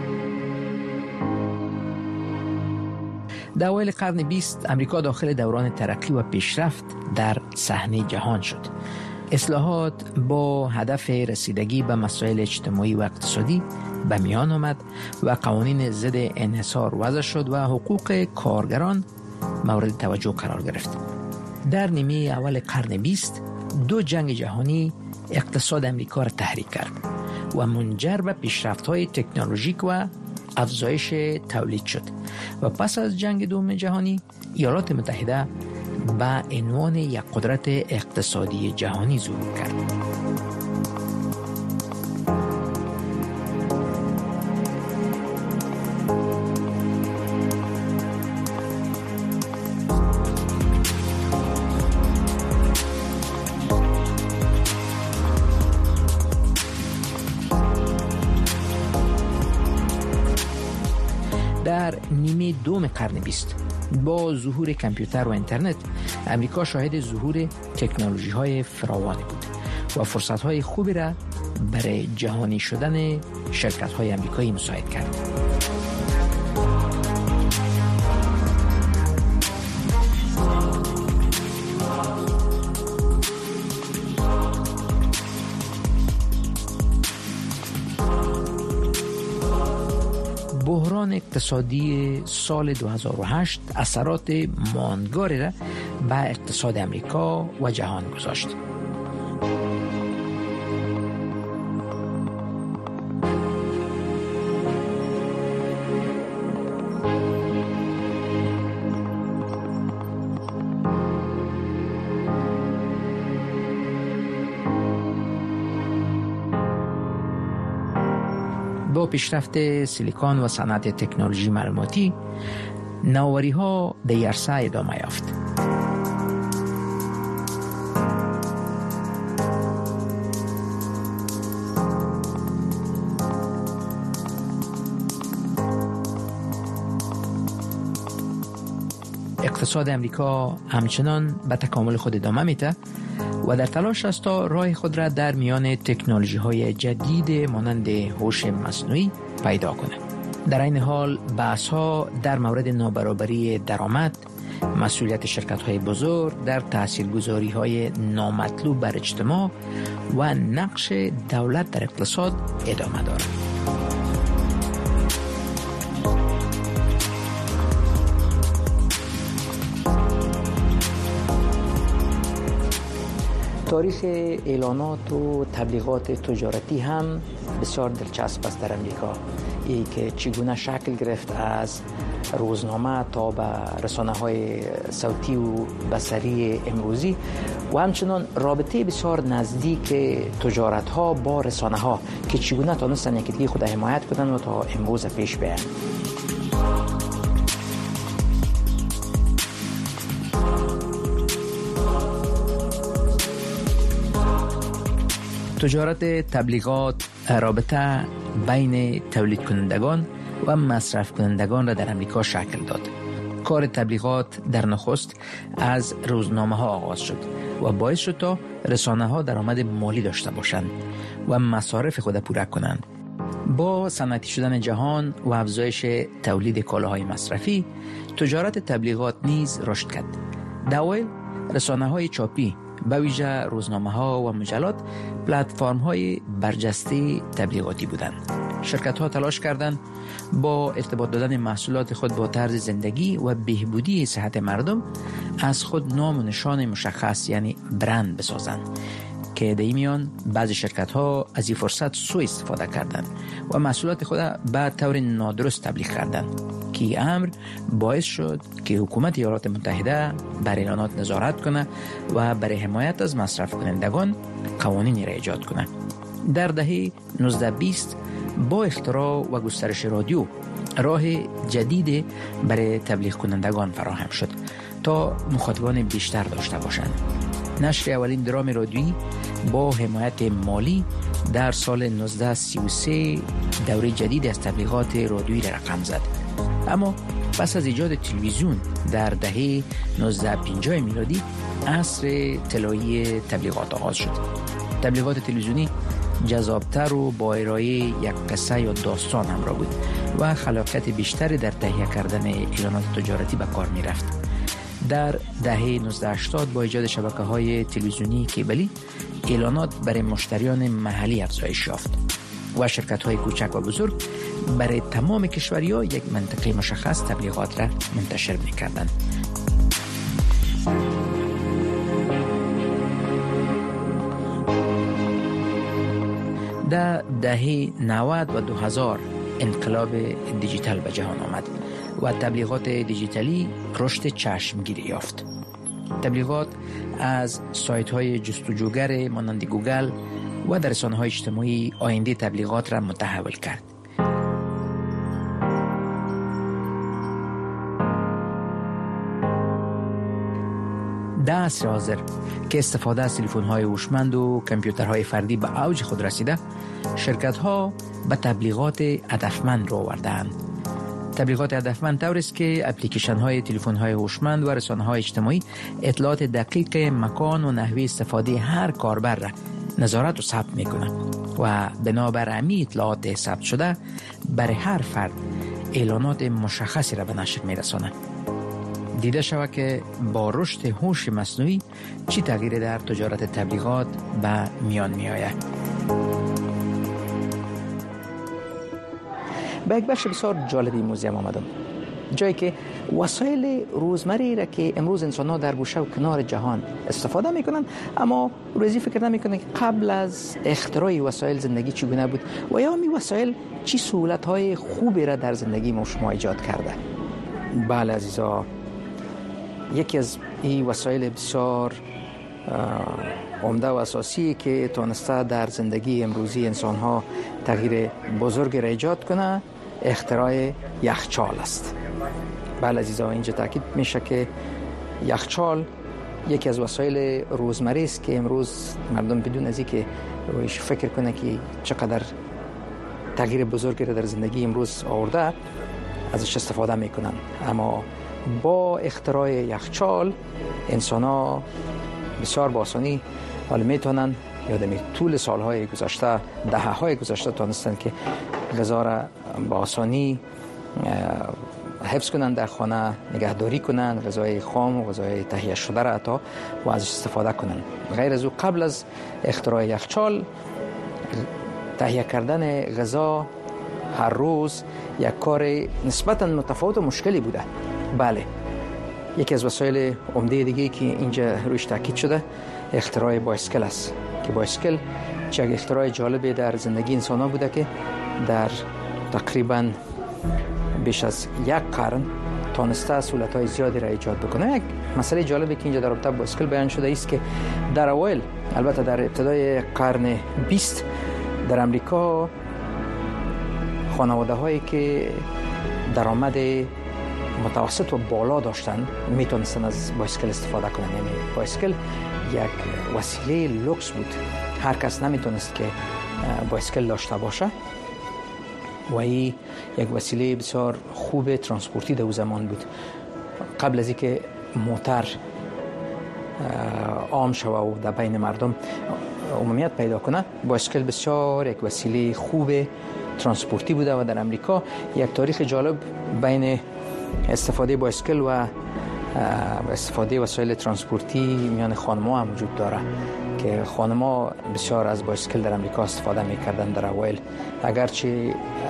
در اوایل قرن بیست امریکا داخل دوران ترقی و پیشرفت در صحنه جهان شد. اصلاحات با هدف رسیدگی به مسائل اجتماعی و اقتصادی به میان آمد و قوانین ضد انحصار وضع شد و حقوق کارگران مورد توجه قرار گرفت. در نیمه اول قرن بیست دو جنگ جهانی اقتصاد امریکا را تحریک کرد و منجر به پیشرفت‌های تکنولوژیک و افزایش تولید شد و پس از جنگ دوم جهانی ایالات متحده به عنوان یک قدرت اقتصادی جهانی ظهور کرد. در نیمه دوم قرن بیست با ظهور کامپیوتر و اینترنت امریکا شاهد ظهور تکنولوژی‌های فراوانی بود و فرصت‌های خوبی را برای جهانی شدن شرکت‌های امریکایی مساعد کرد. اقتصادی سال دو هزار و هشت اثرات ماندگاری را به اقتصاد امریکا و جهان گذاشت. با پیشرفت سیلیکون و صنعت تکنولوژی معلوماتی، نوآوری‌ها در عرصه ادامه یافت. اقتصاد امریکا همچنان به تکامل خود ادامه میده و در تلاش است تا راه خود را در میان تکنولوژی‌های جدید مانند هوش مصنوعی پیدا کنه. در این حال بحث‌ها در مورد نابرابری درآمد، مسئولیت شرکت‌های بزرگ در تاثیرگذاری‌های نامطلوب بر اجتماع و نقش دولت در اقتصاد ادامه دارد. تاریخ اعلانات و تبلیغات تجارتی هم بسیار دلچسب است در امریکا. ای که چگونه شکل گرفت از روزنامه تا به رسانه‌های صوتی و بصری امروزی و همچنان رابطه بسیار نزدیک تجارت‌ها با رسانه‌ها که چگونه تونستن یکی خود حمایت کنن و تا امروز پیش بیان. تجارت تبلیغات رابطه بین تولید کنندگان و مصرف کنندگان را در امریکا شکل داد. کار تبلیغات در نخست از روزنامه ها آغاز شد و باعث شد تا رسانه ها درآمد مالی داشته باشند و مصارف خود پوره کنند. با صنعتی شدن جهان و افزایش تولید کالاهای مصرفی، تجارت تبلیغات نیز رشد کرد. در اوایل رسانه های چاپی به ویژه روزنامه ها و مجلات پلتفرم های برجسته تبلیغاتی بودند. شرکت ها تلاش کردند با ارتباط دادن محصولات خود با طرز زندگی و بهبودی صحت مردم از خود نام و نشان مشخص یعنی برند بسازند که در این میان بعضی شرکت ها از این فرصت سوء استفاده کردند و محصولات خود به طور نادرست تبلیغ کردند که امر باعث شد که حکومت ایالات متحده بر اعلانات نظارت کنه و برای حمایت از مصرف کنندگان قوانینی را ایجاد کنه. در دهه نوزده بیست با اختراع و گسترش رادیو راه جدید برای تبلیغ کنندگان فراهم شد تا مخاطبان بیشتر داشته باشند. نشر اولین درام رادیویی با حمایت مالی در سال نوزده سی و سه دوره جدید از تبلیغات رادیویی را رقم زد. اما پس از ایجاد تلویزیون در دهه نوزده پنجاه میلادی عصر طلایی تبلیغات آغاز شد. تبلیغات تلویزیونی جذابتر و با ارائه یک قصه یا داستان همراه بود و خلاقیت بیشتری در تهیه کردن اعلانات تجارتی به کار می رفت. در دهه نوزده هشتاد با ایجاد شبکه‌های تلویزیونی کیبلی اعلانات برای مشتریان محلی افزایش یافت و شرکت‌های کوچک و بزرگ برای تمام کشورها یک منطقه مشخص تبلیغات را منتشر می‌کردند. در دهه نود و دو هزار انقلاب دیجیتال به جهان آمد و تبلیغات دیجیتالی رشد چشمگیری یافت. تبلیغات از سایت‌های جستجوگر مانند گوگل و در رسانه‌های اجتماعی آینده تبلیغات را متحول کرد. در عصر حاضر که استفاده از تلفن‌های هوشمند و کامپیوترهای فردی به اوج خود رسیده، شرکت‌ها به تبلیغات هدفمند رو آورده‌اند. تبلیغات هدفمند طور است که اپلیکیشن‌های تلفن‌های هوشمند و رسانه‌های اجتماعی اطلاعات دقیق مکان و نحوه استفاده هر کاربر را نظارت و ثبت می‌کنند و بنابر همین اطلاعات ثبت شده برای هر فرد اعلانات مشخصی را به نشر می‌رسانند. دیده شود که با رشد هوش مصنوعی چی تغییری در تجارت تبلیغات به میان می‌آید. به یک بخش بسیار جالبی موزیم آمدم، جایی که وسایل روزمره را که امروز انسان‌ها در گوشه و کنار جهان استفاده میکنن، اما روزی فکر نمیکنن که قبل از اختراع وسایل زندگی چگونه بود و یا می وسایل چی سهولت‌های خوبی را در زندگی ما شما ایجاد کرده. بله عزیزا، یکی از این وسایل بسیار عمده و اساسی که تونسته در زندگی امروزی انسان‌ها تغییر بزرگ را ایجاد کنه اختراع یخچال است. بله عزیزا، اینجا تاکید میشه که یخچال یکی از وسایل روزمره است که امروز مردم بدون از اینکه رویش فکر کنه که چقدر تغییر بزرگی را در زندگی امروز آورده ازش استفاده میکنن، اما با اختراع یخچال انسان‌ها بسیار با آسانی حالا میتونن یادم طول سالهای گذشته، دهه‌های گذشته تونستن که غذا را با آسانی حفظ کنن در خانه، نگهداری کنن، غذای خام و غذای تهیه شده را حتی و ازش استفاده کنن. غیر از او قبل از اختراع یخچال تهیه کردن غذا هر روز یک کار نسبتاً متفاوت و مشکلی بوده. بله، یکی از وسایل عمده دیگه که اینجا روش تاکید شده اختراع بایسکل است که بایسکل چه یک اختراع جالبی در زندگی انسان‌ها بوده که در تقریباً بیش از یک قرن تونسته سهولت‌های زیادی را ایجاد بکنه. یک مسئله جالبی که اینجا در رابطه با بایسکل بیان شده است که در اوایل، البته در ابتدای قرن بیست، در امریکا خانواده‌هایی که درآمد متوسط و بالا داشتن میتونستن از بایسکل استفاده کنن. یعنی بایسکل یک وسیله لوکس بود، هر کس نمیتونست که بایسکل داشته باشه و این یک وسیله بسیار خوب ترانسپورتی در زمان بود. قبل از اینکه موتر عام شوه و در بین مردم عمومیت پیدا کنه، بایسکل بسیار یک وسیله خوب ترانسپورتی بوده و در امریکا یک تاریخ جالب بین استفاده بایسکل و استفاده وسایل ترانسپورتی میان خانم‌ها هم وجود داره که خانم‌ها بسیار از بایسکل در امریکا استفاده می‌کردند در اوایل، اگرچه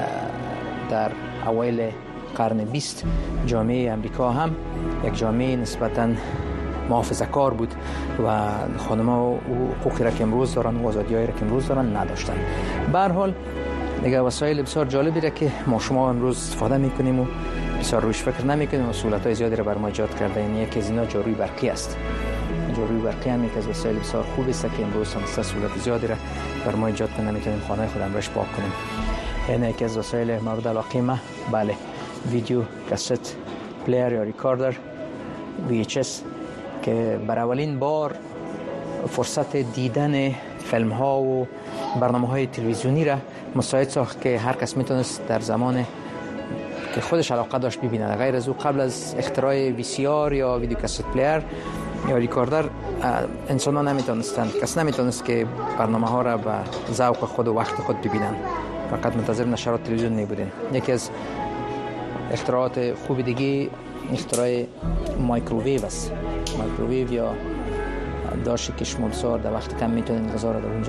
در اوایل قرن بیست جامعه امریکا هم یک جامعه نسبتاً محافظه‌کار بود و خانم‌ها حقوقی را که امروز دارن و آزادی‌هایی را که امروز دارن نداشتن. به هر حال دیگه وسایل بسیار جالبی را که ما شما امروز استفاده می‌کنیم و بسیار روش فکر نمی‌کنیم و سهولت‌های زیادی را بر ما ایجاد کرده. این یکی از اینا جاروی برقی است. جاروی برقی هم یک از وسایل بسیار خوبی است که امروز تونسته سهولت زیادی را بر ما ایجاد کنه، می‌تونیم خانه خودمون راش پاک کنیم. این یکی از وسایل مورد علاقه ما. بله، ویدیو کاست پلیر یا ریکاردر وی اچ اس که بر اولین بار فرصت دیدن فیلم ها و برنامه های تلویزیونی را مساعد ساخت که هر کس میتونست در زمان که خودش علاقه داشت ببینه. غیر از او قبل از اختراع وی سی آر یا ویدیو کاست پلیر یا ریکاردر انسان ها نمیتونستند، کس نمیتونست که برنامه ها را به ذوق خود و وقت خود ببینن، فقط منتظر نشرات تلویزیون نبودن. یکی از اختراعات خوب دیگه اختراع مایکروویو است. مایکروویو یا داشتی که شما بسیار در وقت کم میتونین غذا را در اونجا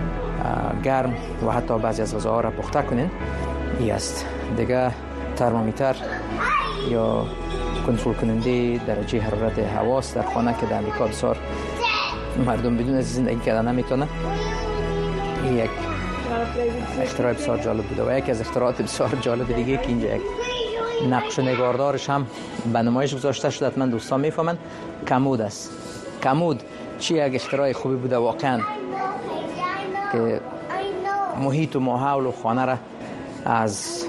گرم و حتی بعضی از غذاها را پخته کنین. این است. دیگه ترمامیتر یا کنترل کننده درجه حرارت هواست در خانه که در امریکا بسیار مردم بدون از زندگی کردن نمیتونه. این یک اختراع بسیار جالب بوده و یکی از اختراعات بسیار جالب دیگه که اینجا یک نقش نگاردارش هم به نمایش گذاشته شده، حتما دوستان میفهمن، کمود است. کمود چی یک اختراع خوبی بوده واقعا که محیط و ماحول و خانه را از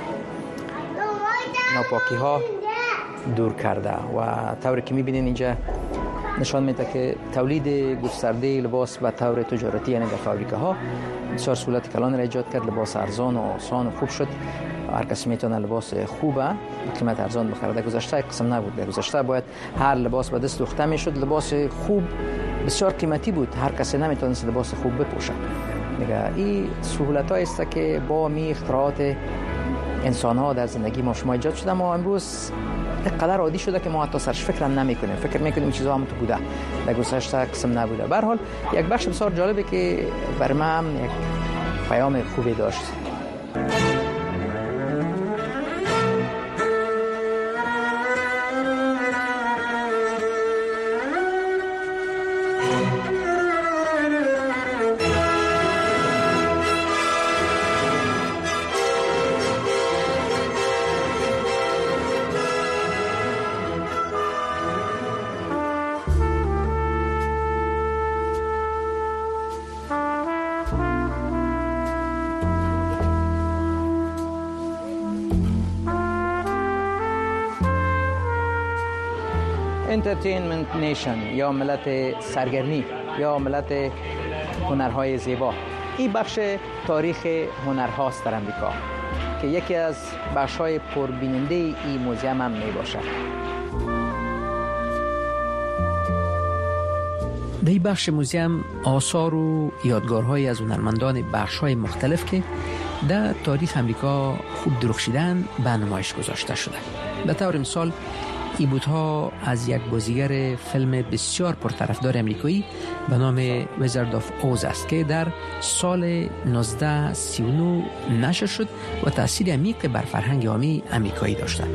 ناپاکی ها دور کرده و طوری که میبینین اینجا نشان میده که تولید گسترده لباس به طور تجارتی، یعنی در فابریکه ها، بسیار سهولت کلان را ایجاد کرد. لباس ارزان و آسان و خوب شد. هر کسی میتونه لباس خوبه قیمت ارزان بخره. گذشته قسم نبود. در گذشته باید هر لباس به دست دوخته میشد. لباس خوب بسیار قیمتی بود، هر کسی نمیتونست لباس خوب بپوشه. میگه این سهولت‌هایی است که با می اختراعات انسان ها در زندگی ما شما ایجاد شده. ما امروز اینقدر عادی شده که ما حتی سرش فکر هم نمی کنیم. فکر میکنیم این چیزا هم تو بوده، در گذشته قسم نبوده. به هر حال یک بخش بسیار جالبه که بر من یک پیام خوبی داشت. انترتینمنت نیشن یا ملت سرگرمی یا ملت هنرهای زیبا. این بخش تاریخ هنرهاست در امریکا که یکی از بخش‌های پربیننده این موزیم هم می باشد. در این بخش موزیم آثار و یادگارهای از هنرمندان بخش‌های مختلف که در تاریخ امریکا خوب درخشیدن به نمایش گذاشته شده. به طور مثال این بوت‌ها از یک بازیگر فیلم بسیار پرطرفدار امریکایی به نام ویزارد آف اوز است که در سال نوزده سی و نه نشر شد و تأثیر عمیق بر فرهنگ عامی امریکایی داشته.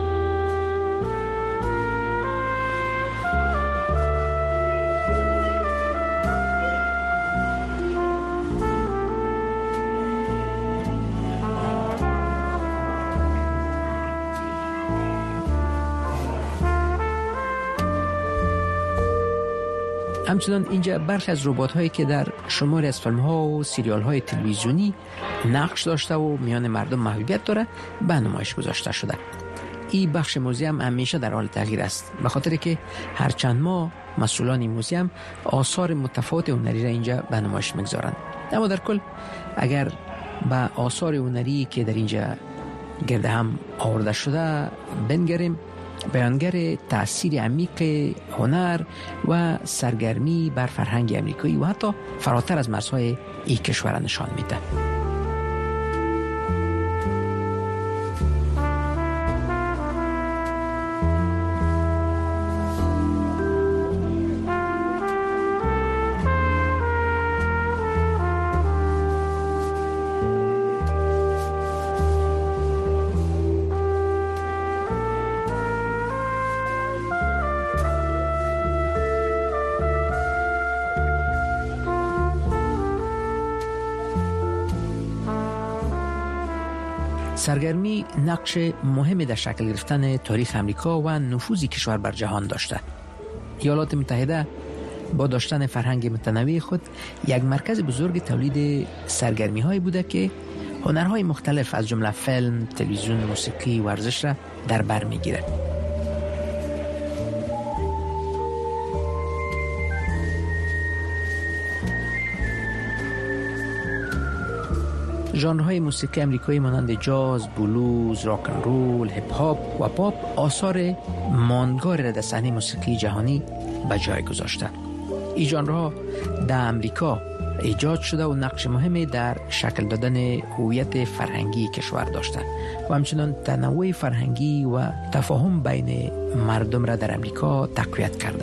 همچنان اینجا برخی از ربات هایی که در شماری از فیلم ها و سریال های تلویزیونی نقش داشته و میان مردم محبوبیت داره به نمایش گذاشته شده. این بخش موزیم همیشه در حال تغییر است، به خاطر که هر چند ماه مسئولان این موزیم آثار متفاوت هنری را اینجا به نمایش میگذارند. اما در کل اگر به آثار هنری که در اینجا گرد هم آورده شده بنگریم، بیانگر تأثیر عمیق هنر و سرگرمی بر فرهنگ امریکایی و حتی فراتر از مرزهای این کشور نشان میده. سرگرمی نقش مهمی در شکل گرفتن تاریخ امریکا و نفوذ کشور بر جهان داشته. ایالات متحده با داشتن فرهنگ متنوع خود یک مرکز بزرگ تولید سرگرمی هایی بوده که هنرهای مختلف از جمله فیلم، تلویزیون، موسیقی و ورزش را در بر میگیره. ژانرهای موسیقی امریکایی مانند جاز، بلوز، راک اند رول، هیپ هاپ و پاپ آثار ماندگاری را در صحنه موسیقی جهانی به جای گذاشته. این ژانرها در امریکا ایجاد شده و نقش مهمی در شکل دادن هویت فرهنگی کشور داشته و همچنان تنوع فرهنگی و تفاهم بین مردم را در امریکا تقویت کرده.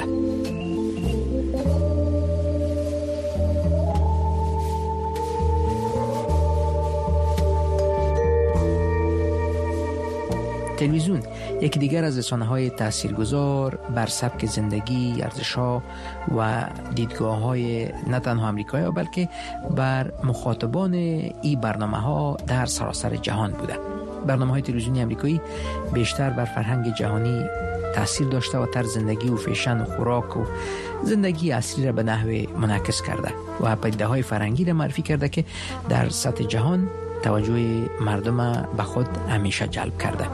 تلویزیون یکی دیگر از رسانه‌های تاثیرگذار بر سبک زندگی، ارزش‌ها و دیدگاه‌های نه تنها آمریکایی بلکه بر مخاطبان این برنامه‌ها در سراسر جهان بوده. برنامه‌های تلویزیونی آمریکایی بیشتر بر فرهنگ جهانی تاثیر داشته و طرز زندگی و فیشن و خوراک و زندگی اصلی را به نحوی منعکس کرده و پدیده‌های فرهنگی را معرفی کرده که در سطح جهان توجه مردم به خود همیشه جلب کرده.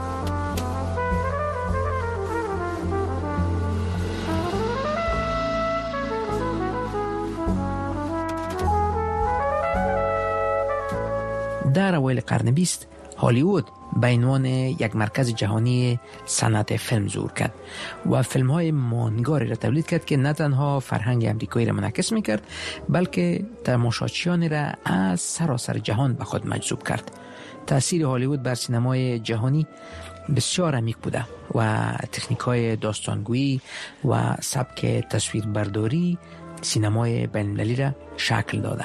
در اوایل قرن بیست هالیوود به عنوان یک مرکز جهانی صنعت فیلم ظهور کرد و فیلم‌های ماندگاری را تولید کرد که نه تنها فرهنگ امریکایی را منعکس می‌کرد بلکه تماشاچیان را از سراسر جهان به خود مجذوب کرد. تأثیر هالیوود بر سینمای جهانی بسیار عمیق بوده و تکنیک‌های داستانگویی و سبک تصویربرداری سینمای بین‌المللی را شکل داده.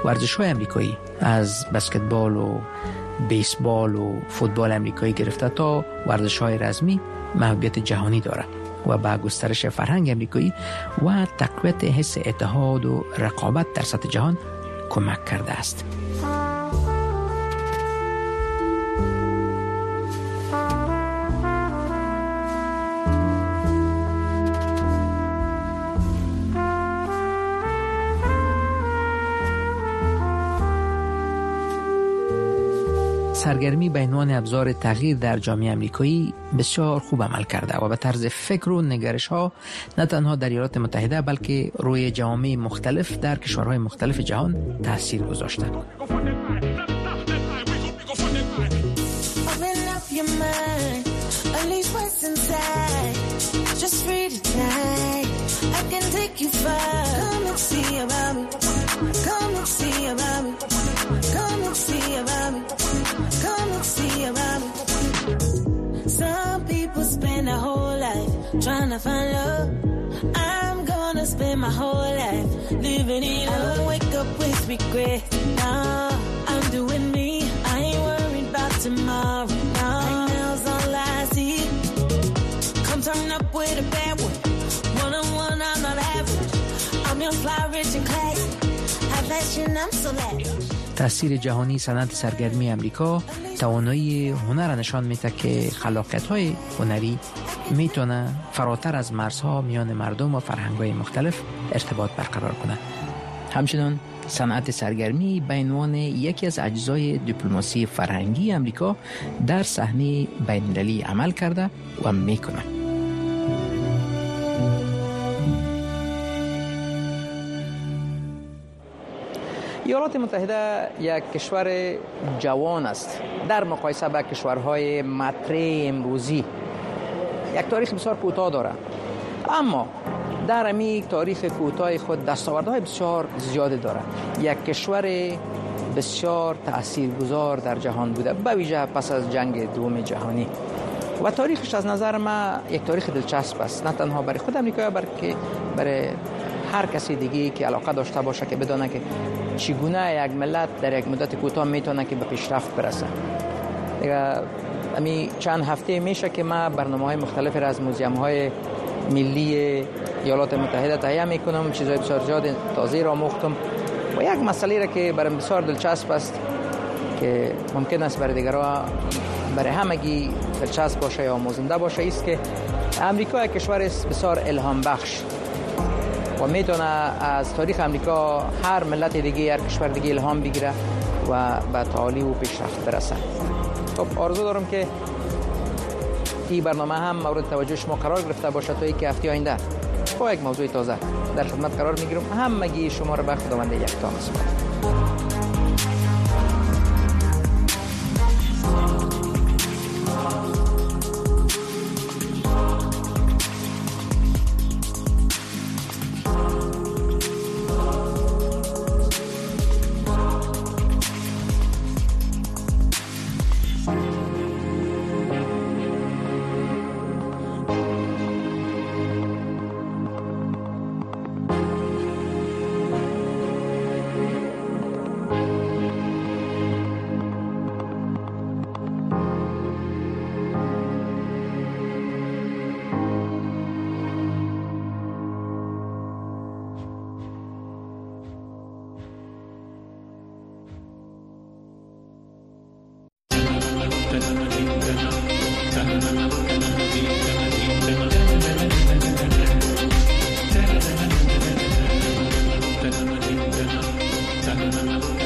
ورزش‌های آمریکایی از بسکتبال و بیسبال و فوتبال آمریکایی گرفته تا ورزش‌های رسمی محبوبیت جهانی دارد و به گسترش فرهنگ آمریکایی و تقویت حس اتحاد و رقابت در سطح جهان کمک کرده است. سرگرمی به عنوان ابزار تغییر در جامعه آمریکایی بسیار خوب عمل کرده و به طرز فکر و نگرش ها نه تنها در ایالات متحده بلکه روی جوامع مختلف در کشورهای مختلف جهان تاثیر گذاشته. Some people spend a whole life trying to find love. I'm gonna spend my whole life living in love. I don't wake up with regret. Nah, I'm doing me. I ain't worried about tomorrow. Nah, right now's all I see. Come turn up with a bad one. One on one, I'm not average. I'm young, fly, rich and classy. High fashion, I'm so lavish. تأثیر جهانی صنعت سرگرمی امریکا توانایی هنر نشان میده که خلاقیت‌های هنری میتونه فراتر از مرزها میان مردم و فرهنگ‌های مختلف ارتباط برقرار کنه. همچنین صنعت سرگرمی به عنوان یکی از اجزای دیپلماسی فرهنگی امریکا در صحنه بین‌المللی عمل کرده و میکنه. ایالات متحده یک کشور جوان است در مقایسه با کشورهای مطرح امروزی. یک تاریخ بسیار کوتاه دارد، اما در همین تاریخ کوتاه خود دستاوردهای بسیار زیاد دارد. یک کشور بسیار تاثیرگذار در جهان بوده، به ویژه پس از جنگ دوم جهانی، و تاریخش از نظر ما یک تاریخ دلچسب است، نه تنها برای خود امریکا بلکه برای هر کسی دیگه که علاقه داشته باشه که بدونه که چگونه یک ملت در یک مدت کوتاه میتونه که به پیشرفت برسه. دیگه امی چند هفته میشه که ما برنامه‌های مختلف از موزیم‌های ملی ایالات متحده تهیه میکنم، چیزهای بسیار زیاد تازه را آموختم و یک مسئله را که برام بسیار دلچسب است که ممکن است برای دیگران برای همگی دلچسب باشه یا آموزنده باشه است که امریکا یک کشور است بسیار الهام بخش و میتونه از تاریخ امریکا هر ملت دیگه هر کشور دیگه الهام بگیره و به تعالی و پیشرفت برسه. خب آرزو دارم که این برنامه هم مورد توجه شما قرار گرفته باشه تا یک هفته آینده با یک موضوع تازه در خدمت قرار میگیرم. همگی شما را به خداوند یکتا میسپارم. Thank you.